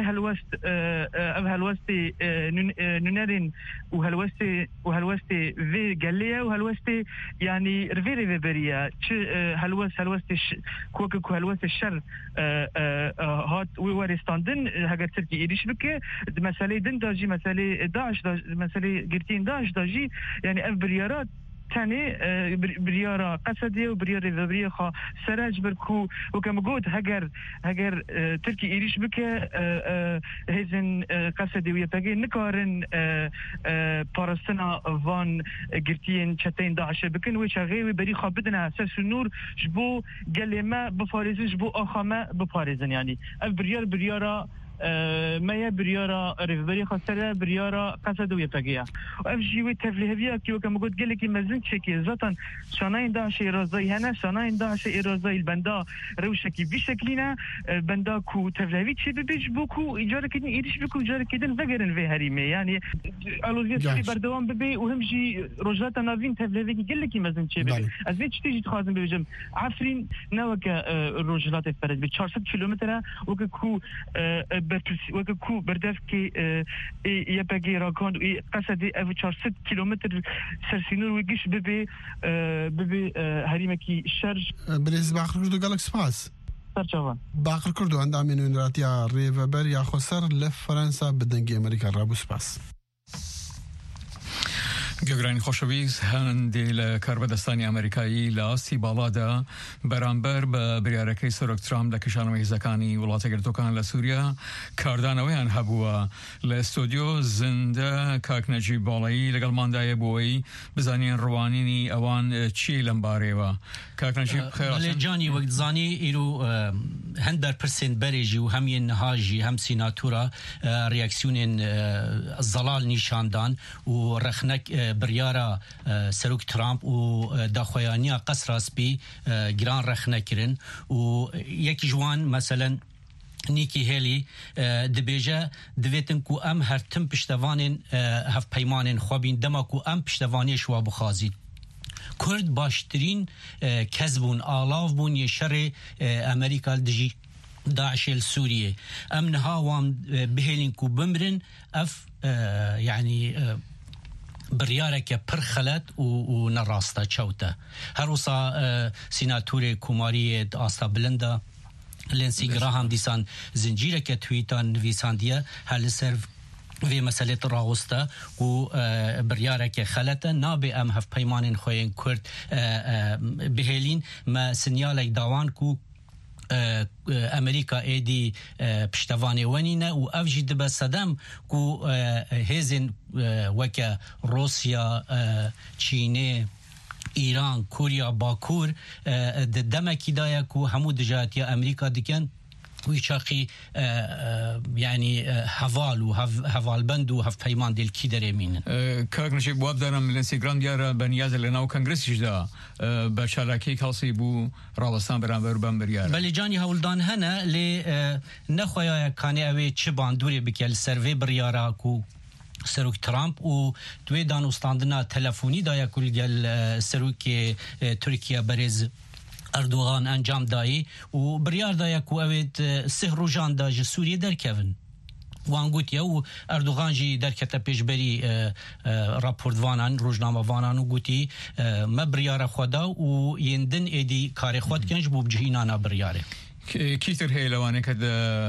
هالوستي نونرين وهالوستي في جاليا وهالوستي يعني ريفيريا هالوستي كوكو هالوستي الشر هات وورستاندن هاجر تركي إيريش بك مسألة دن داجي مسألة داعش مسألة قرتين داعش داجي يعني أف بريارات تاني بريارة قصدية وبريارة ريفابرية خا سراج بركو وكما قلت هجر تركي إيريش بك هزن قصدي ويبقى نكارن بارستنا فان قرتين شتين داعش بكن وشغيوي بريخا بدنا أساس النور جبو قال ما بفارزن جبو آخا ما بفارزن يعني بريارة ما يا بريارة ريفبري خسرة بريارة قصد ويبقيها وأفجي تفليهبيا كي وكما قلت قال لك ما زلت شكي زطن شناين داعش إرازي هنا شناين داعش إرازي البندا روشكي بشكلنا بندا كو تفليهبي تشي بيج بوكو إجارة كدن إيرش بوكو إجارة كدن فقرن في هريمي يعني ألوزيات بردوان ببي وهمجي رجلات نافين تفليهبي قال لك ما زلت شبه أزيد تيجي تخازن بيجم عفرين نوك رجلات فرد ب 400 كيلومتر وكو بردف كي يبقى راكون قصدي 400 كيلومتر سرسينور ويجيش ببي هريمكي شرج بريز باخر كردو قالك سباس سرچوان باخر كردو عند امين راتيا ريفبر يا خسر لفرنسا بدنجي امريكا رابو سباس گەگرانی خۆشەویست هەندێک لە کاربەدەستانی ئەمریکایی لە ئاستی باڵادا بەرامبەر بە بریارەکەی سەرۆک ترامپ لە کشانەوەی هێزەکانی وڵاتە یەکگرتووەکان لە سووریا کاردانەوەیان هەبووە لە ئستۆدیۆ زیندە کاک نەجیب باڵایی لەگەڵماندایە بۆەوەی بزانین ڕوانینی ئەوان چی لەم بارەیەوە کاک نەجیب جانی وەک زانی ئیرو هەندەر پرسێن بەرێژی و هەمیان نەهاژی هەم سیناتورە ریاکسیونێن زەڵال نیشاندان و ڕەخنەک بريارا سروك ترامب و داخويانيا قصر سبي جران رخنكرن و يكي جوان مثلا نيكي هيلي دبيجا دويتن كو ام هر تم پشتوانين هف پيمانين خوابين دما كو ام پشتواني شوا بخازي كرد باشترين كذبون آلاف بون يشر امريكا دجي داعش السورية امنها وام بهلين كو بمرن اف يعني بريارك برخلت و نراستا چوتا هروسا سيناتوري كومارية آستا بلندا لنسي جراهام ديسان زنجيرك تويتان نويسانديا هل سرف في مسألة راوستا و بريارك خلتا نابي ام هف پيمانين خوين كرد بهلين ما سنيالك داوان كو امريكا ايدي پشتواني ونينا و افجي دبا صدام كو هزن وكا روسيا چيني ايران كوريا باكور دمكي دايا كو همو دجاتيا امريكا دكن ويشاقي يعني هفال وهفال بند وهف بيمان ديل كي دريمين كاك نشي بواب دارم من الانستغرام ديارة بنياز اللي ناو كونغرس جدا بشاركي كالسي بو راوستان برانبر بمبريار بلي جاني هولدان هنا لي نخويا كاني اوي چبان دوري بكال سيرفي بريارا كو سروك ترامب و دوي دانو ستاندنا تلفوني دايا كل جال سروك تركيا بريز اردوغان انجام دایی و بریار دایا کو اوید سه روزان دا سوریه در کevin وان گوتیا و اردوغان جی در کته پیشبری راپورت وانان روزنامه وانان و گوتی ما بریار خدا و یندن ایدی کار خود کنج بو جهینانا بریاره کیتر هیلوانه کد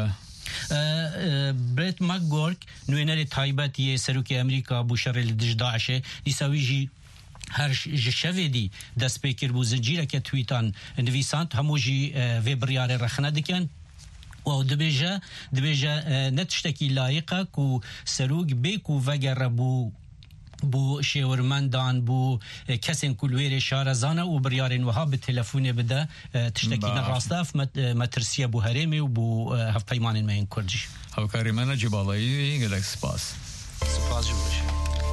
بريت ماكغورك نوينري تايباتي سروك امريكا بو شر الدج داعش يساوي هر جشویدی دست پیکر بو زنجیره که تویتان نویساند هموجی وی بریار رخنه دکن و دبیجه نتشتکی لایقه که سروگ بیکو وگر بو شیورمندان بو کسین کلویر شارزانه و بریارین وها به تلفون بده تشتکی نراستاف مترسیه بو هریمی و بو هف پیمانین مین کردش هاوکاری من جبالایی گلک سپاس جبالش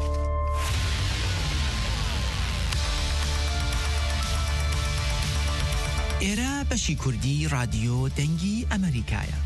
ئێرە بەشی کوردی رادیۆ دەنگی ئەمریکایە.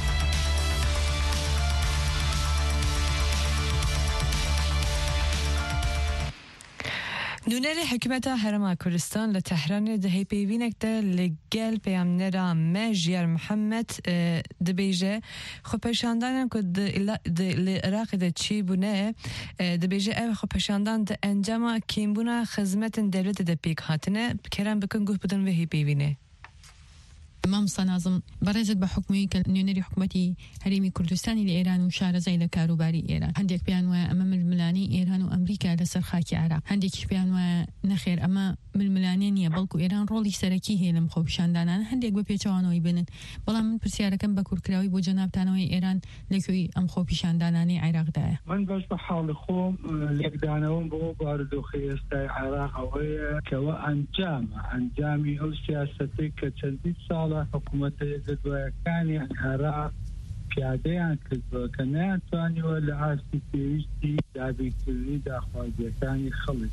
نونر حکومت هرم کردستان لتهران دهی پیوینک ده لگل پیامنرا مجیر محمد دبیجه خو پشاندان که د عراق ده چی بونه دبیجه او خو پشاندان ده انجام کیم بونه خدمت دولت ده پیک هاتنه کرم بکن گوه بدن وهی پیوینه. امام صنازم برزت بحكمي كنيونري حكومتي هريمي كردستاني لإيران وشارزي لكاروباري إيران هنديك بيانوا أمام الملاني إيران وأمريكا لسرخاكي عراق هنديك بيانوا نخير أما بالملانين يبلكو إيران رولي سركي هي لمخوفشان دانان هنديك ببيچوانو يبنن بلا من برسياركم بكور كراوي بو جناب تانوي إيران لكوي أم خوفشان داناني عراق دايا من باش بحاول خوم ليك دانون بو باردو خيستاي عراق أوي كوا أنجامي أو سياستي كتشديد صالة حكومة الدواء كان العراق پیادەیان کردووە کە نەیانتوانیوە لە ئاستی پێویستی دابیکردنی داخوازیەکانی خەڵک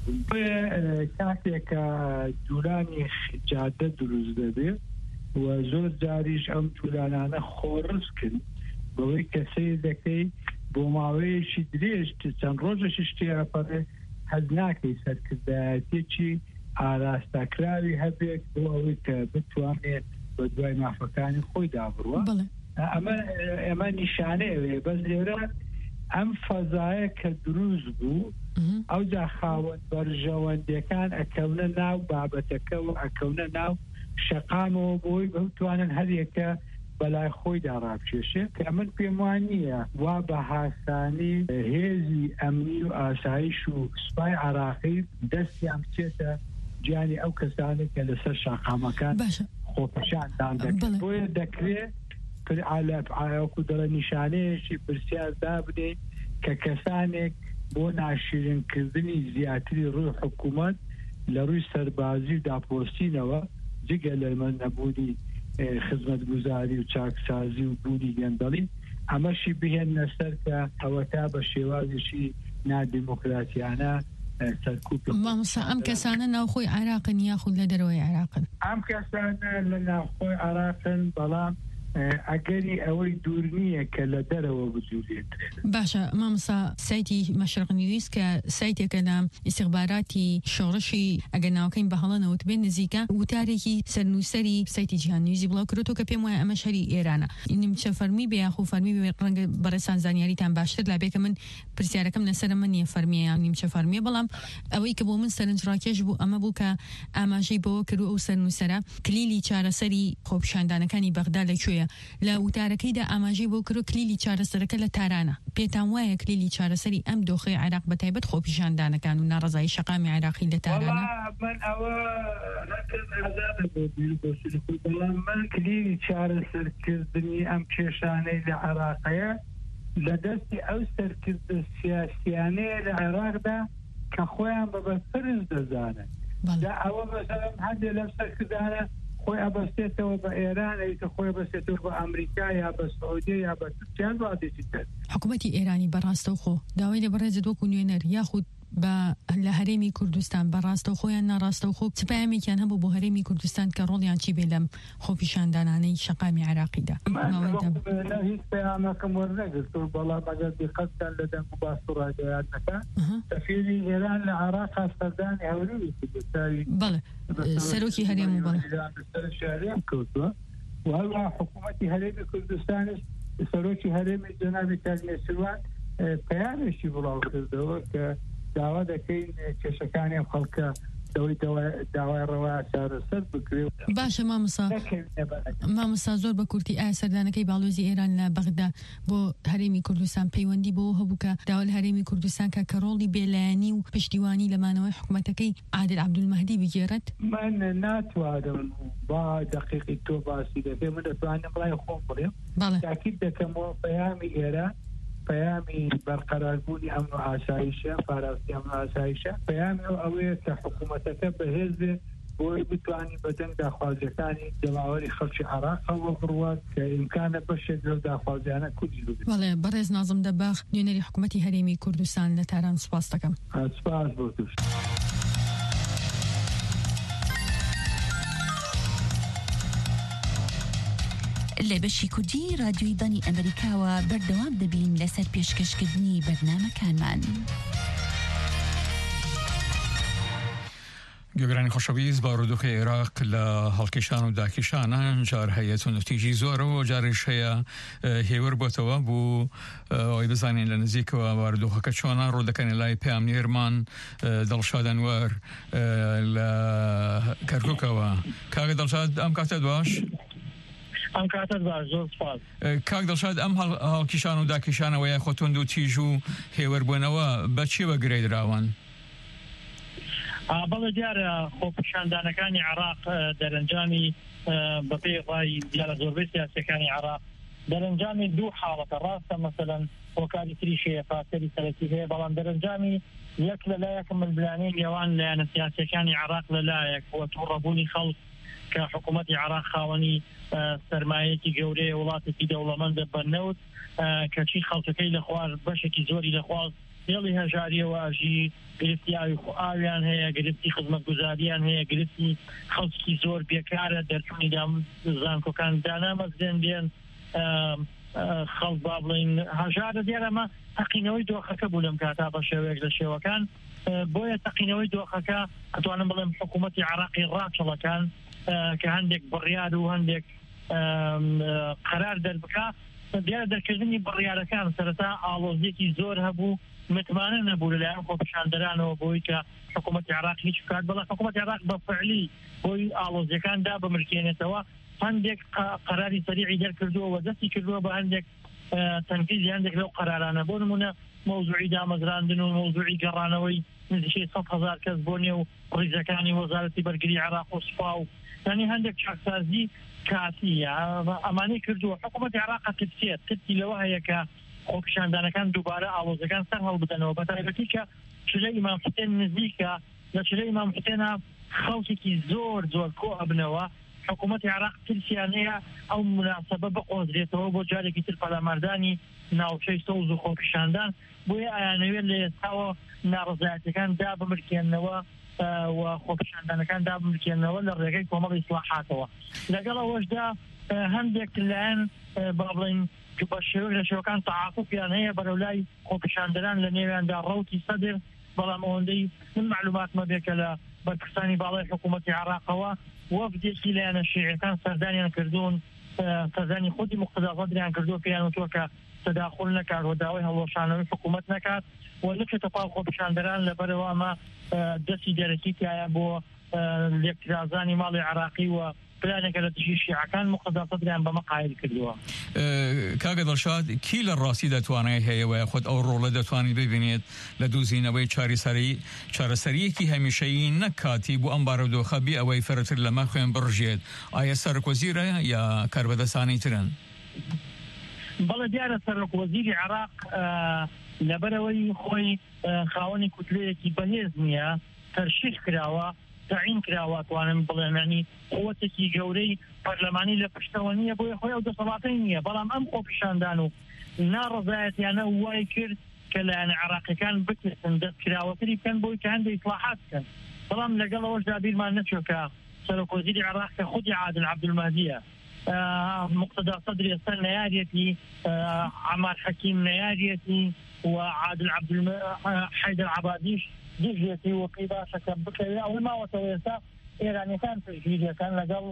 کاتێکە جوولانی جادە دروست دەبێت و زۆر جاریش ئەم جوولانانە خۆڕستکن بەوەی کەسەی دەکەی بۆ ماوەیەکی درێژ چەند ڕۆژەش شتیاپەڕێ حەز ناکەی سەرکردایەتێکی ئاراستەکراوی هەبێت بۆ ئەوەی کە بتوانێت بە دوای مافەکانی خۆی دابڕوە ئەمە نیشانەیە بەس لێرە ئەم فەزایە کە دروست بوو ئەو جا خاوەن بەرژەوەندەکان ئەکەونە ناو بابەتەکە و ئەکەونە ناو شەقامەوە بۆی بتوانن هەرێکە بەلای خۆیدا ڕابکێشێت کە من پێم وان نییە وا بە هاسانی هێزی ئەمنی و ئاسایش و سوپای عراقی دەستیان بچێتە گیانی ئەو کەسانێک کە لەسەر شەقامەکان خۆپەشاندان دەکەن بۆیە دەکرێت ئاوەکو دەڵە نیشانەیەشی پرسیاردا بدەین کە کەسانێک بۆ ناشرینکردنی زیاتری ڕووی حکوومەت لە ڕووی سەربازی و داپۆستینەوە جگە لەمە نەبوونی خزمەتگوزاری و چاکسازی و بوونی گەندەڵی ئەمەشی بهێنە سەر کە ئەوەتا بە شێوازیشی نادیموکراتیانە مامۆستا ئەم کەسانە ناوخۆی عێراقن یاخود لە دەرەوەی عێراقن ئەم کەسانە لە ناوخۆی عێراقن بەڵام ئەگەری ئەوەی دوور نییە کە لە دەرەوە بجوورێت باشە مامۆستا سایتی مەشرق نیوز کە سایتێکە لە ئیستیخباراتی شۆڕشی ئەگەر ناوەکەین بە هەڵەنەوە بێن نزیکە وتارێکی سەرنووسەری سایتی جیهان نیوزی بڵاو کردووە کە پێم وایە ئەمە شەری ئێرانە نیمچە فەرمی بە یاخو فەرمی ڕەنگە بەڕێسان زانیاریتان باشتر لا بێ کە من پرسیارەکەم لەسەر من نییە فەرمیە نیمچە فەرمیە بەڵام ئەوەی کە بۆ من سەرنجڕاکێش بوو ئەمە بوو کە ئاماژەی بەوە کردو ئەو سەرنووسەرە کلیلی چارەسەری خۆپیشاندانەکانی بەغدا لەکوێیە لە وتارەکەیدا ئاماژەی بۆ کرد کلیلی چارەسەرەکە لە تارانە پێتان وایە کلیلی چارەسەری ئەم دۆخی عێراق بەتایبەت خۆپیشاندانەکان و ناڕەزایی شەقامی عێراقی لە تارانە من ئەوە بەڵام من کلیلی چارەسەرکردنی ئەم کێشانەی لە عێراقەیە لە دەستی ئەو سەرکردە سیاسیانەیە لە عێراقدا کە خۆیان بەبەرز دەزانن ئەوە بەسەرم هەندێک لەم سەرکردانە خۆی ئەبەستێتەوە بە ئێران ئەیتە خۆی بەستێتەوە بە ئەمریکا یا بە سعودی یا بە تورکیان وادێکی تر حکوومەتی ئێرانی بەڕاستەوخۆ داوای لە بەڕێزت وەکو نوێنەر یاخود بە لە هەرێمی کوردستان بەڕاستەو خۆیان ناڕاستەوخۆ سپایامێکیان هەبوو بۆ هەرێمی کوردستان کە ڕۆڵیان چی بێ لەم خۆپیشاندانانەی شەقامی عێراقیدا هیچ پەیامەکەم وەرنەگرت بەڵام ئەگەر دیقەتتان لە دەنگ و باستوڕادەیان نەکە سەفیری ئێران لە عێراق سەردانی هەوروی بەڵێ سەرۆکی هەرێم و بەڵێ شارێم کردووە و هەروە حکوومەتی هەرێمی کوردستانش سەرۆکی هەرێمی جەنابی کاژمێر سروان پەیامێکی بڵاو کردەوە کە داوا دەکەین کێشەکانی ئەم خەڵکە داوای ڕەوای چارەسەر بکرێت باشە مامۆستا زۆر بە کورتی ئایا سەردانەکەی باڵۆزی ئێران لە بەغدا بۆ هەرێمی کوردستان پەیوەندی بۆ هەبوو کە داوا لە هەرێمی کوردستان کە ڕۆڵی بێلایەنی و پشتیوانی لەمانەوەی حکوومەتەکەی عادل عەبدولمەهدی بگێڕێت من ناتوانم با دقیقی تۆ باسی دەکەم من دەتوانم بڵای خۆم بڵێم تاکید دەکەمەوە پەیامی ئێران پەیامی بەرقەراربوونی ئەمن و ئاسایشە پاراستی ئەمن و ئاسایشە پەیامی ئەوەیە کە حکوومەتەکە بەهێز بێ بۆی بتوانین بەدەنگ داخوازیەکانی جەماوەری خەڵکی عێراقەوە بڕوات کە ئیمکانە بەشێک لەو داخوازیانە کوردی ببێت. بەڵێ بەڕێز نازم دەباخ نوێنەری حکوومەتی هەرێمی کوردستان لە تاران سوپاس دەکەم. سوپاس بۆ توش. لە بەشی کوردی رادیۆی دانی ئەمریکاوە بەردەوام دەبین لەسەر پێشکەشکردنی بەرنامەکانمان. گوێگرانی خۆشەویست بارودۆخی عێراق لە هەڵکێشان و داکیشانە جار هەیەت و نوتیجی زۆرەوە جارش هەیە هێور بۆتەوە بوو ئەوەی بزانین لە نزیکەوە بارودۆخەکە چۆنە ڕوودەکەنی لای پامنێرمان دڵشاد ئەنوەر لە کەرکووکەوە. کاکە دڵشاد ئەم کاتە باش؟ ئەم کاتت باش زۆر سپاس. کاک دڵشاد ئەم هەڵکیشان و داکیشانەوەی خۆتوند و تیژ و هێوەربوونەوە بە چیوە گرێدراون؟ بەڵێ دیارە خۆپیشاندانەکانی عێراق دەرەنجامی بەپێی ڕای دیارە زۆربەی سیاسیەکانی عێراق دەرەنجامی دوو حاڵەتە ڕاستە مەسەلەن هۆکاری تریشەیە فاسەری سەرەکی هەیە بەڵام دەرەنجامی یەک لەلایەکە ملبلانەی نێوان لایەنە سیاسیەکانی عێراق لەلایەک وە تووڕەبوونی خەڵک کە حکوومەتی عراق خاوەنی سەرمایەتی گەورەی وڵاتێکی دەوڵەمەندە بەرنەوت کەچی خەڵکەکەی لە خوار بەشێکی زۆری لە خوار دێڵی هەژاریەوە ئاژی گرفتی ئاویان هەیە گرفتی خزمەتگوزاریان هەیە گرفتی خەڵکی زۆر بێکارە دەرچوونی زانکۆکان دانامەزدێن دێن خەڵک با بڵین هەژارە دێرەمە تەقینەوەی دۆخەکە بوو لەم کاتا بە شێوەیەک لە شێوەکان بۆیە تەقینەوەی دۆخەکە ئەتوانم بڵێم حکوومەتی عراقی ڕاکەڵەکان کە هەندێک بڕیار و هەندێک قەرار دەربکە دیارە دەرکردنی بڕیارەکان سەرەتا ئاڵۆزیەکی زۆر هەبوو متمانە نەبوو لەلایەن خۆپیشاندەرانەوە بۆی کە حکوومەتی عراق هیچ بکات بەڵام حکوومەتی عراق بە فعلی بۆی ئاڵۆزیەکاندا بمرکێنێتەوە هەندێک قەراری سەریعی دەرکردووە و دەستی کردووە بە هەندێک تەنفیزی هەندێک لەو قەرارانە بۆ نمونە مەوزوعی دامەزراندن و مەوزوعی گەڕانەوەی نزیکەی 100,000 کەس بۆ نێو ڕیزەکانی وەزارەتی بەرگری عراق و سوپا و یعنی هەندێک چاکسازی کاتیە ئەمانەی کردووە حکوومەتی عراق ترسی لەوە هەیە کە خۆپیشاندانەکان دووبارە ئاڵۆزەکان سەر هەڵبدەنەوە بە تایبەتی کە چلە ئیمام حوسێن نزیکە لە چلە ئیمام حوسێنە خەڵکێکی زۆر کۆ ئەبنەوە حکوومەتی عراق ترسیان هەیە ئەو مناسبە بقۆزرێتەوە بۆ جارێکی تر پەلاماردانی ناوچەی سەوز و خۆپیشاندان بۆیە ئایانەوێت لە ئێستاوە ناڕزایەتەکان دابمرکێنەوە و خۆپیشاندانەکان دابمرکێنەوە لە ڕێگەی کۆمەڵی ئیسلاحاتەوە لەگەڵ ئەوەشدا هەندێک لایەن با بڵین بە شێوەیەک لە شێوەکان تەعاقوبیان هەیە بەرەولای خۆپیشاندەران لە نێویاندا ڕەوتی سەدر بەڵام ئەوەندەی من معلوماتمە بێ کە لە بەرپرسانی باڵای حکوومەتی عراقەوە وەفدێکی لایەنە شیعەکان سەردانیان کردوون سەردانی خودی مقتدا سەدریان کردووە پێیان وتووە کە تەداخل نەکات و داوای هەڵوەشانەوەی حکوومەت نەکات و نەچێتە پاڵ خۆپیشاندەران لەبەرەوە ئەمە دەستی دەرەکیتایە بۆ لێکترازانی ماڵی عراقی و پلانێکە لە دژی شیعەکان مقتدا سەدریان بەمە قایل کردووە. کاگە دڵشاد کی لە ڕاستی دەتوانێت هەیەوە خۆت ئەو ڕۆڵە دەتوانێت ببینێت لە دووزینەوەی چارەسەریەکی هەمیشەیی نەکاتی بۆ ئەم بارودۆخە بی ئەوەی فەرەتر لەمە خوێن بڕژێت ئایا سەرۆکوەزیرە یا کاربەدەستانی ترن؟ بەڵێ دیارە سەرۆکوەزیری عراق لەبەرەوەی خۆی خاوەنی کوتلەیەکی بەهێز نییە تەرشیح کراوە تعین کراوە توانم بڵێمانی قوتێکی گەورەی پەرلەمانی لە پشتەوە نییە بۆی خۆی ئەو دەسەڵاتەی نییە بەڵام ئەم خۆپیشاندان و ناڕزایەتیانە وای کرد کە لایەنە عراقیەکان بکردن دەستکراوەتری بکەن بۆی کە هەندێک ئیسلاحات بکەن بەڵام لەگەڵەوەشدا بیرمان نەچوو کە سەرۆکوەزیری عراق کە خودی عادل عەبدولمەهدیە مقتدا سەدری ئێستا نەیارێتی عەمار حەکیم نەیارێتی و عادل حەیدەر عەبادیش دیژێتی وەقی باشەکە بکەوێ ئەوەی ماوەتەوە ئێستا ئێرانیەکان پشتگیریەکان لەگەڵ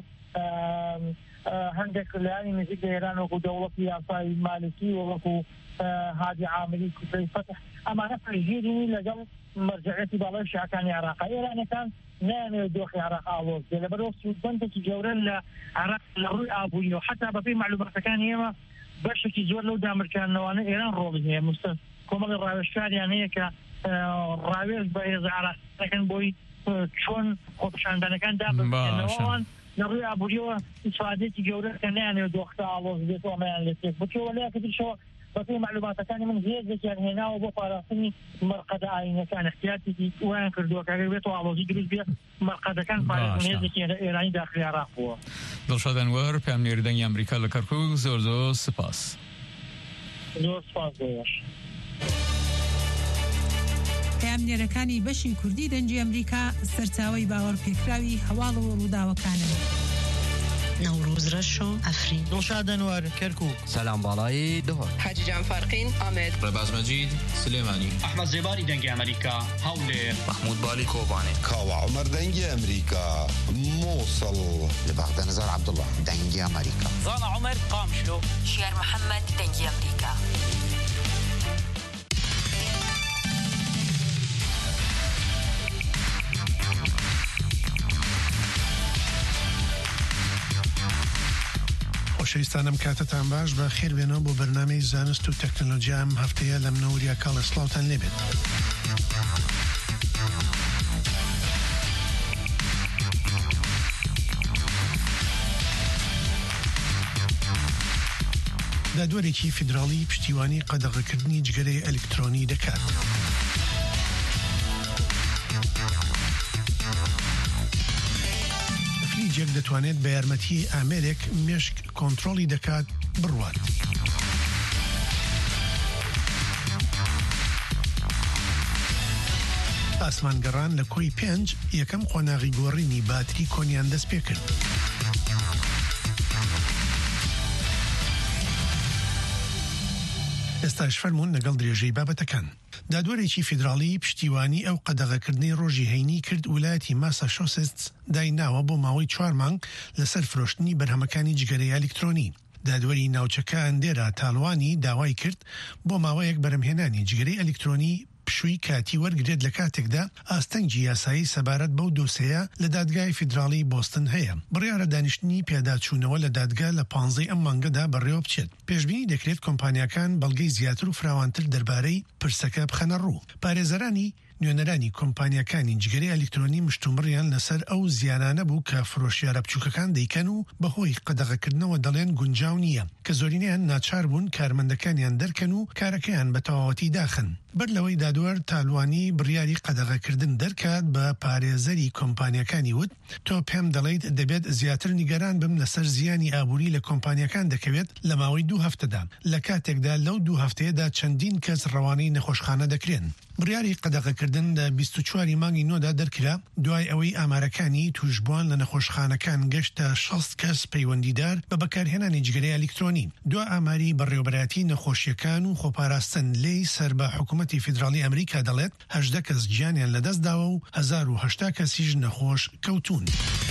هەندێک لایانی نزیک لە ئێران وەکو دەوڵەتی یاسای مالکی وەکو هادی عامری کوتلەی فتح ئەمانە پشتگیری لەگەڵ مەرجعیەتی باڵای شیعەکانی عراق ئێرانیەکان نایانەوێت دۆخی عراق ئاڵۆز بێت لەبەرەوە سوودبەندێکی گەورە لە عراق لە ڕووی ئابووری و حتا بەپێی معلوماتەکانی ئێمە بەشێکی زۆر لەو دامرکاندنەوانە ئێران ڕۆڵی هەیە کۆمەڵی ڕاوێژکاریان هەیە کە ڕاوێژ بە هێز عراقیەکان بۆی چۆن خۆپیشاندانەکان دابنەوەوان لە ڕووی ئابووریەوە ئیسفادێکی گەورە کە نایانەوێت دۆخەکە ئاڵۆز بێت و ئەمەیان لێ تێک بچۆوە لایەکەترشەوە بەپێی معلوماتەکانی من هێزێکیان هێناوە بۆ پاراستنی مەرقەدە ئاینەکان احتیاجێکی وایان کردووە کە بێت و ئاڵۆزی دروست بێت مەرقەدەکان پارێزن هێزێکی ئێرانی داخلی عراق بووە. دڵشاد ئەنوەر پامنێری دەنگی ئەمریکا لە کەرکووک زۆر سپاس. زۆر سپاس دەیەش. پامنێرەکانی بەشی کوردی دەنگی ئەمریکا سەرچاوەی باوەڕ پێکراوی هەواڵەوە ڕووداوەکانن. نوروز رشو افرین دڵشاد ئەنوەر کەرکووک سەلام باڵایی دهۆر حاجی جان فارقین ئامێد ڕێباز مەجید سلێمانی ئەحمەد زێباری دەنگی ئەمریکا هەولێر محمود بالی کۆبانێ کاوە عومەر دەنگی ئەمریکا مووسڵ لە بەغدە نەزار عەبدوڵڵا دەنگی ئەمریکا زانا عومەر قامشلۆ شێر محەممەد دەنگی ئەمریکا. خۆشەویستانم کاتتان باش بە خێربێنەوە بۆ بەرنامەی زانست و تەکنۆلۆژیا ئەم هەفتەیە لە منەوەریا کاڵە سڵاوتان لێبێت. دادوەرێکی فیدراڵی پشتیوانی قەدەغەکردنی جگەرەی ئەلکترۆنی دەکات. سەرنجێک دەتوانێت بە یارمەتی ئامێرێک مێشک کۆنتڕۆڵی دەکات بڕوات. ئاسمانگەڕان لە کۆی 5 یەکەم قۆناغی گۆڕینی باتری کۆنیان دەست پێ کرد. ئێستاش فەرمونون لەگەڵ درێژەی بابەتەکان. دادوەرێکی فیدراڵی پشتیوانی ئەو قەدەغەکردنی ڕۆژی هەینی کرد ویلایەتی ماساچوسێتس دایناوە بۆ ماوەی 4 مانگ لەسەر فرۆشتنی بەرهەمەکانی جگەرەی ئەلکترۆنی. دادوەری ناوچەکە ئەندێرا تاڵوانی داوای کرد بۆ ماوەیەک بەرهەمهێنانی جگەرەی ئەلکترۆنی پشووی کاتی وەرگرێت لە کاتێکدا ئاستەنگی یاسایی سەبارەت بەو دۆسەیە لە دادگای فیدراڵی بۆستن هەیە. بڕیارە دانیشتنی پێداچوونەوە لە دادگا لە 15 ئەم مانگەدا بەڕێوە بچێت. پێشبینی دەکرێت کۆمپانیاکان بەڵگەی زیاتر و فراوانتر دەربارەی پرسەکە بخەنە ڕوو. پارێزەرانی نوێنەرانی کۆمپانیاکانی جگەرەی ئەلکترۆنی مشتومڕیان لەسەر ئەو زیانانە بوو کە فرۆشیارە بچووکەکان دەیکەن و بەهۆی قەدەغەکردنەوە دەڵێن گونجاو نییە کە زۆرینیان ناچار بوون کارمەندەکانیان دەرکەن و کارەکەیان بە تەواوەتی داخن. بەر لەوەی دادوەر تالوانی بڕیاری قەدەغەکردن دەرکات بە پارێزەری کۆمپانیاکانی وت تۆ پێم دەڵێیت دەبێت زیاتر نیگەران بم لەسەر زیانی ئابووری لە کۆمپانیاکان دەکەوێت لە ماوەی 2 هەفتەدا لە کاتێکدا لەو 2 هەفتەیەدا چەندین کەس ڕەوانەی نەخۆشخانە دەکرێن. بڕیاری قەدەغەکردن لە 24 مانگی نۆدا دەرکرا دوای ئەوەی ئامارەکانی توشبووان لە نەخۆشخانەکان گەشتە 60 کەس پەیوەندیدار بە بەکارهێنانی جگەرەی ئەلکترۆنی. دو ئاماری بەڕێوەبەرەتی نەخۆشیەکان و خۆپاراستن لێی سەر بە حکوومەتی فیدراڵی ئەمریکا دەڵێت 18 کەس گیانیان لەدەستداوە و 1080 کەسیش نەخۆش کەوتون.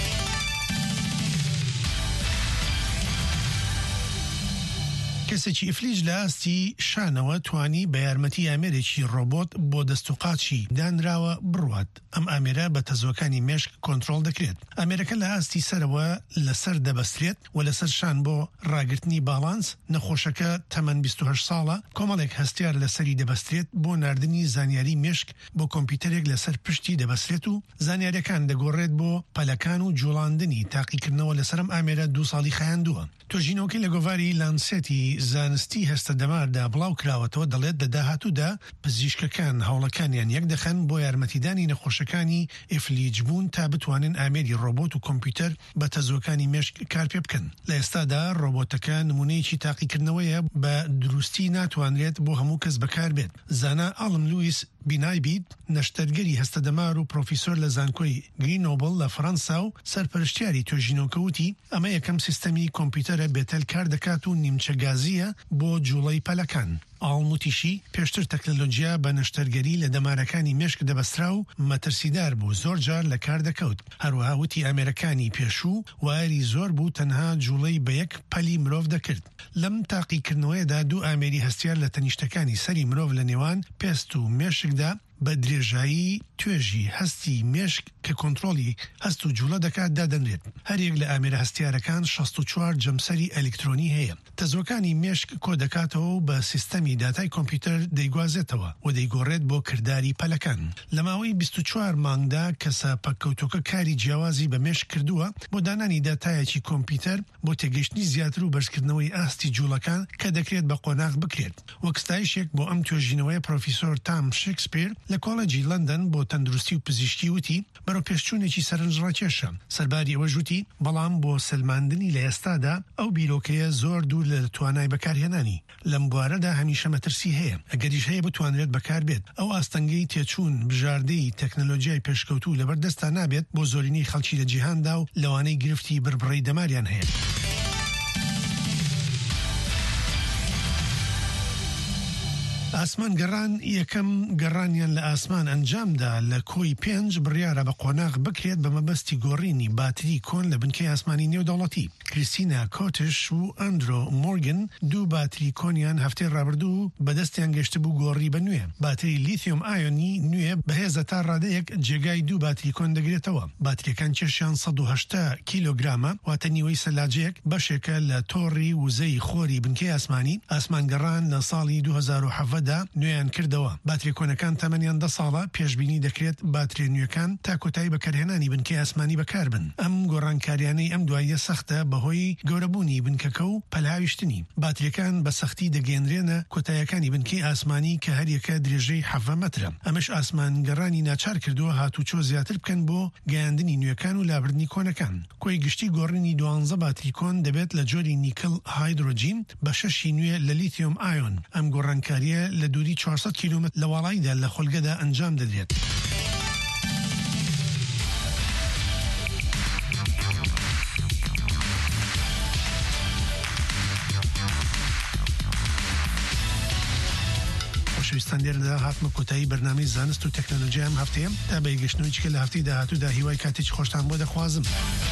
کەسێکی ئفلیج لە ئاستی شانەوە توانی بە یارمەتی ئامێرێکی ڕۆبۆت بۆ دەستوقاچی دانراوە بڕوات. ئەم ئامێرە بە تەزۆکانی مێشک کۆنتڕۆڵ دەکرێت. ئامێرەکە لە ئاستی سەرەوە لەسەر دەبەسترێت و لەسەر شان بۆ ڕاگرتنی باڵانس. نەخۆشەکە تەمەن 28 ساڵە. کۆمەڵێک هەستیار لەسەری دەبەسترێت بۆ ناردنی زانیاری مێشک بۆ کۆمپیوتەرێک لەسەر پشتی دەبەسترێت و زانیاریەکان دەگۆڕێت بۆ پەلەکان و جوڵاندنی تاقیکردنەوە لەسەرم ئامێرە 2 ساڵی خایاندووە. تۆژینەوەکەی لە گۆڤاری لانسێتی زانستی هەستە دەماردا بڵاو کراوەتەوە دەڵێت لە داهاتوودا پزیشکەکان هەوڵەکانیان یەک دەخەن بۆ یارمەتیدانی نەخۆشەکانی ئفلیج بوون تا بتوانن ئامێری ڕۆبۆت و کۆمپیوتەر بە تەزۆکانی مێشک کار پێ بکەن. لە ئێستادا ڕۆبۆتەکە نمونەیەکی تاقیکردنەوەیە بە دروستی ناتوانرێت بۆ هەموو کەس بەکار بێت. زانا ئاڵم لویس بینایبید نەشتەرگەری هەستەدەمار و پرۆفیسۆر لە زانکۆی گرینۆبڵ لە فەڕەنسا و سەرپەرشتیاری تۆژینۆکەوتی ئەمە یەکەم سیستەمی کۆمپیوتەرە بێتەل کار دەکات و نیمچە گازیە بۆ جوڵەی پەلەکان. ئاڵموتیشی پێشتر تەکنۆلۆژیا بە نەشتەرگەری لە دەمارەکانی مێشک دەبەسترا و مەترسیدار بوو زۆر جار لە کار دەکەوت. هەروەها وتی ئامێرەکانی پێشوو واری زۆر بوو تەنها جوڵەی بە یەک پەلی مرۆڤ دەکرد. لەم تاقیکردنەوەیەدا 2 ئامێری هەستیار لە تەنیشتەکانی سەری مرۆڤ لە نێوان پێست و مێشکدا بە درێژایی توێژی هەستی مێشک کە کۆنتڕۆلی هەست و جوڵە دەکات دادەنرێت. هەریەک لە ئامێرە هەستیارەکان 64 جەمسەری ئەلکترۆنی هەیە. تەزۆکانی مێشک کۆ دەکاتەوە و بە سیستەمی داتای کۆمپیوتەر دەیگوازێتەوە و دەیگۆڕێت بۆ کردداری پەلەکان. لە ماوەی 24 مانگدا کەسە پەککەوتۆکە کاری جیاوازی بە مێشک کردووە بۆ دانانی داتایەکی کۆمپیوتەر بۆ تێگەشتنی زیاتر و بەرزکردنەوەی ئاستی جوڵەکان کە دەکرێت بە قۆناغ بکرێت. وەک ستایشێک بۆ ئەم توێژینەوەی پرۆفیسۆر تام شێکسپیر لە کۆڵەجی لەندەن بۆ تەندروستی و پزیشکی وتی بەرەو پێشچوونێکی سەرنجڕاکێشە. سەرباری ئەوە ژووتی بەڵام بۆ سلماندنی لە ئێستادا ئەو بیرۆکەیە زۆر دوور لە توانای بەکارهێنانی. لەم بوارەدا هەمیشە مەترسی هەیە. ئەگەریش هەیە بتوانرێت بەکار بێت. ئەو ئاستەنگەی تێچوون بژاردەی تەکنۆلۆژیای پێشکەوتوو لەبەردەستا نابێت بۆ زۆرینەی خەڵکی لە جیهاندا و لەوانەی گرفتی بربڕی دەماریان هەیە. ئاسمان گەڕان یەکەم گەڕانیان لە ئاسمان ئەنجامدا لە کۆی 5 بڕیارە بە قۆناغ بکرێت بە مەبەستی گۆڕینی باتری کۆن لە بنکەی ئاسمانی نێودەوڵەتی. کریستینا کۆتش و ئەندرۆ مۆرگن 2 باتری کۆنیان هەفتەی ڕابردوو بەدەستیان گەشتە بوو گۆڕی بە نوێ. باتری لیتیۆم ئایۆنی نوێ بەهێزە تا ڕادەیەک جێگای 2 باتری کۆن دەگرێتەوە. باتریەکان کێشیان 180 کیلۆگرامە واتە نیوەی سەلاجەیەک بەشێکە لە تۆڕی وزەی خۆری بنکەی ئاسمانی. ئاسمان گەڕان لە ساڵی 2007 ماوەدا نوێیان کردەوە. باتری کۆنەکان تەمەنیان 10 ساڵە پێشبینی دەکرێت باتری نوێەکان تا کۆتایی بەکارهێنانی بنکەی ئاسمانی بەکار بن. ئەم گۆڕانکاریانەی ئەم دواییە سەختە بەهۆی گەورەبوونی بنکەکە و پەلهاویشتنی. باتریەکان بە سەختی دەگەێنرێنە کۆتاییەکانی بنکەی ئاسمانی کە هەریەکە درێژەی 7 مەترە. ئەمەش ئاسمانگەڕانی ناچار کردووە هاتوچۆ زیاتر بکەن بۆ گەیاندنی نوێەکان و لابردنی کۆنەکان. کۆی گشتی گۆڕینی 12 باتری کۆن دەبێت لە جۆری نیکل هایدرۆجین بە 6 نوێ لە لیتیۆم ئایۆن. ئەم گۆڕانکاریە لە دووری 400 کیلومتر لە وڵایدا لە خۆلگەدا ئەنجام دەدرێت. خۆشەویستان لێرەدا هاتمە کۆتایی بەرنامەی زانست و تەکنۆلۆژیا ئەم هەفتەیە تا بەیگەشتنەوەی چکە لە هەفتەی داهاتوودا هیوای کاتێکی خۆشتان بۆ دەخوازم.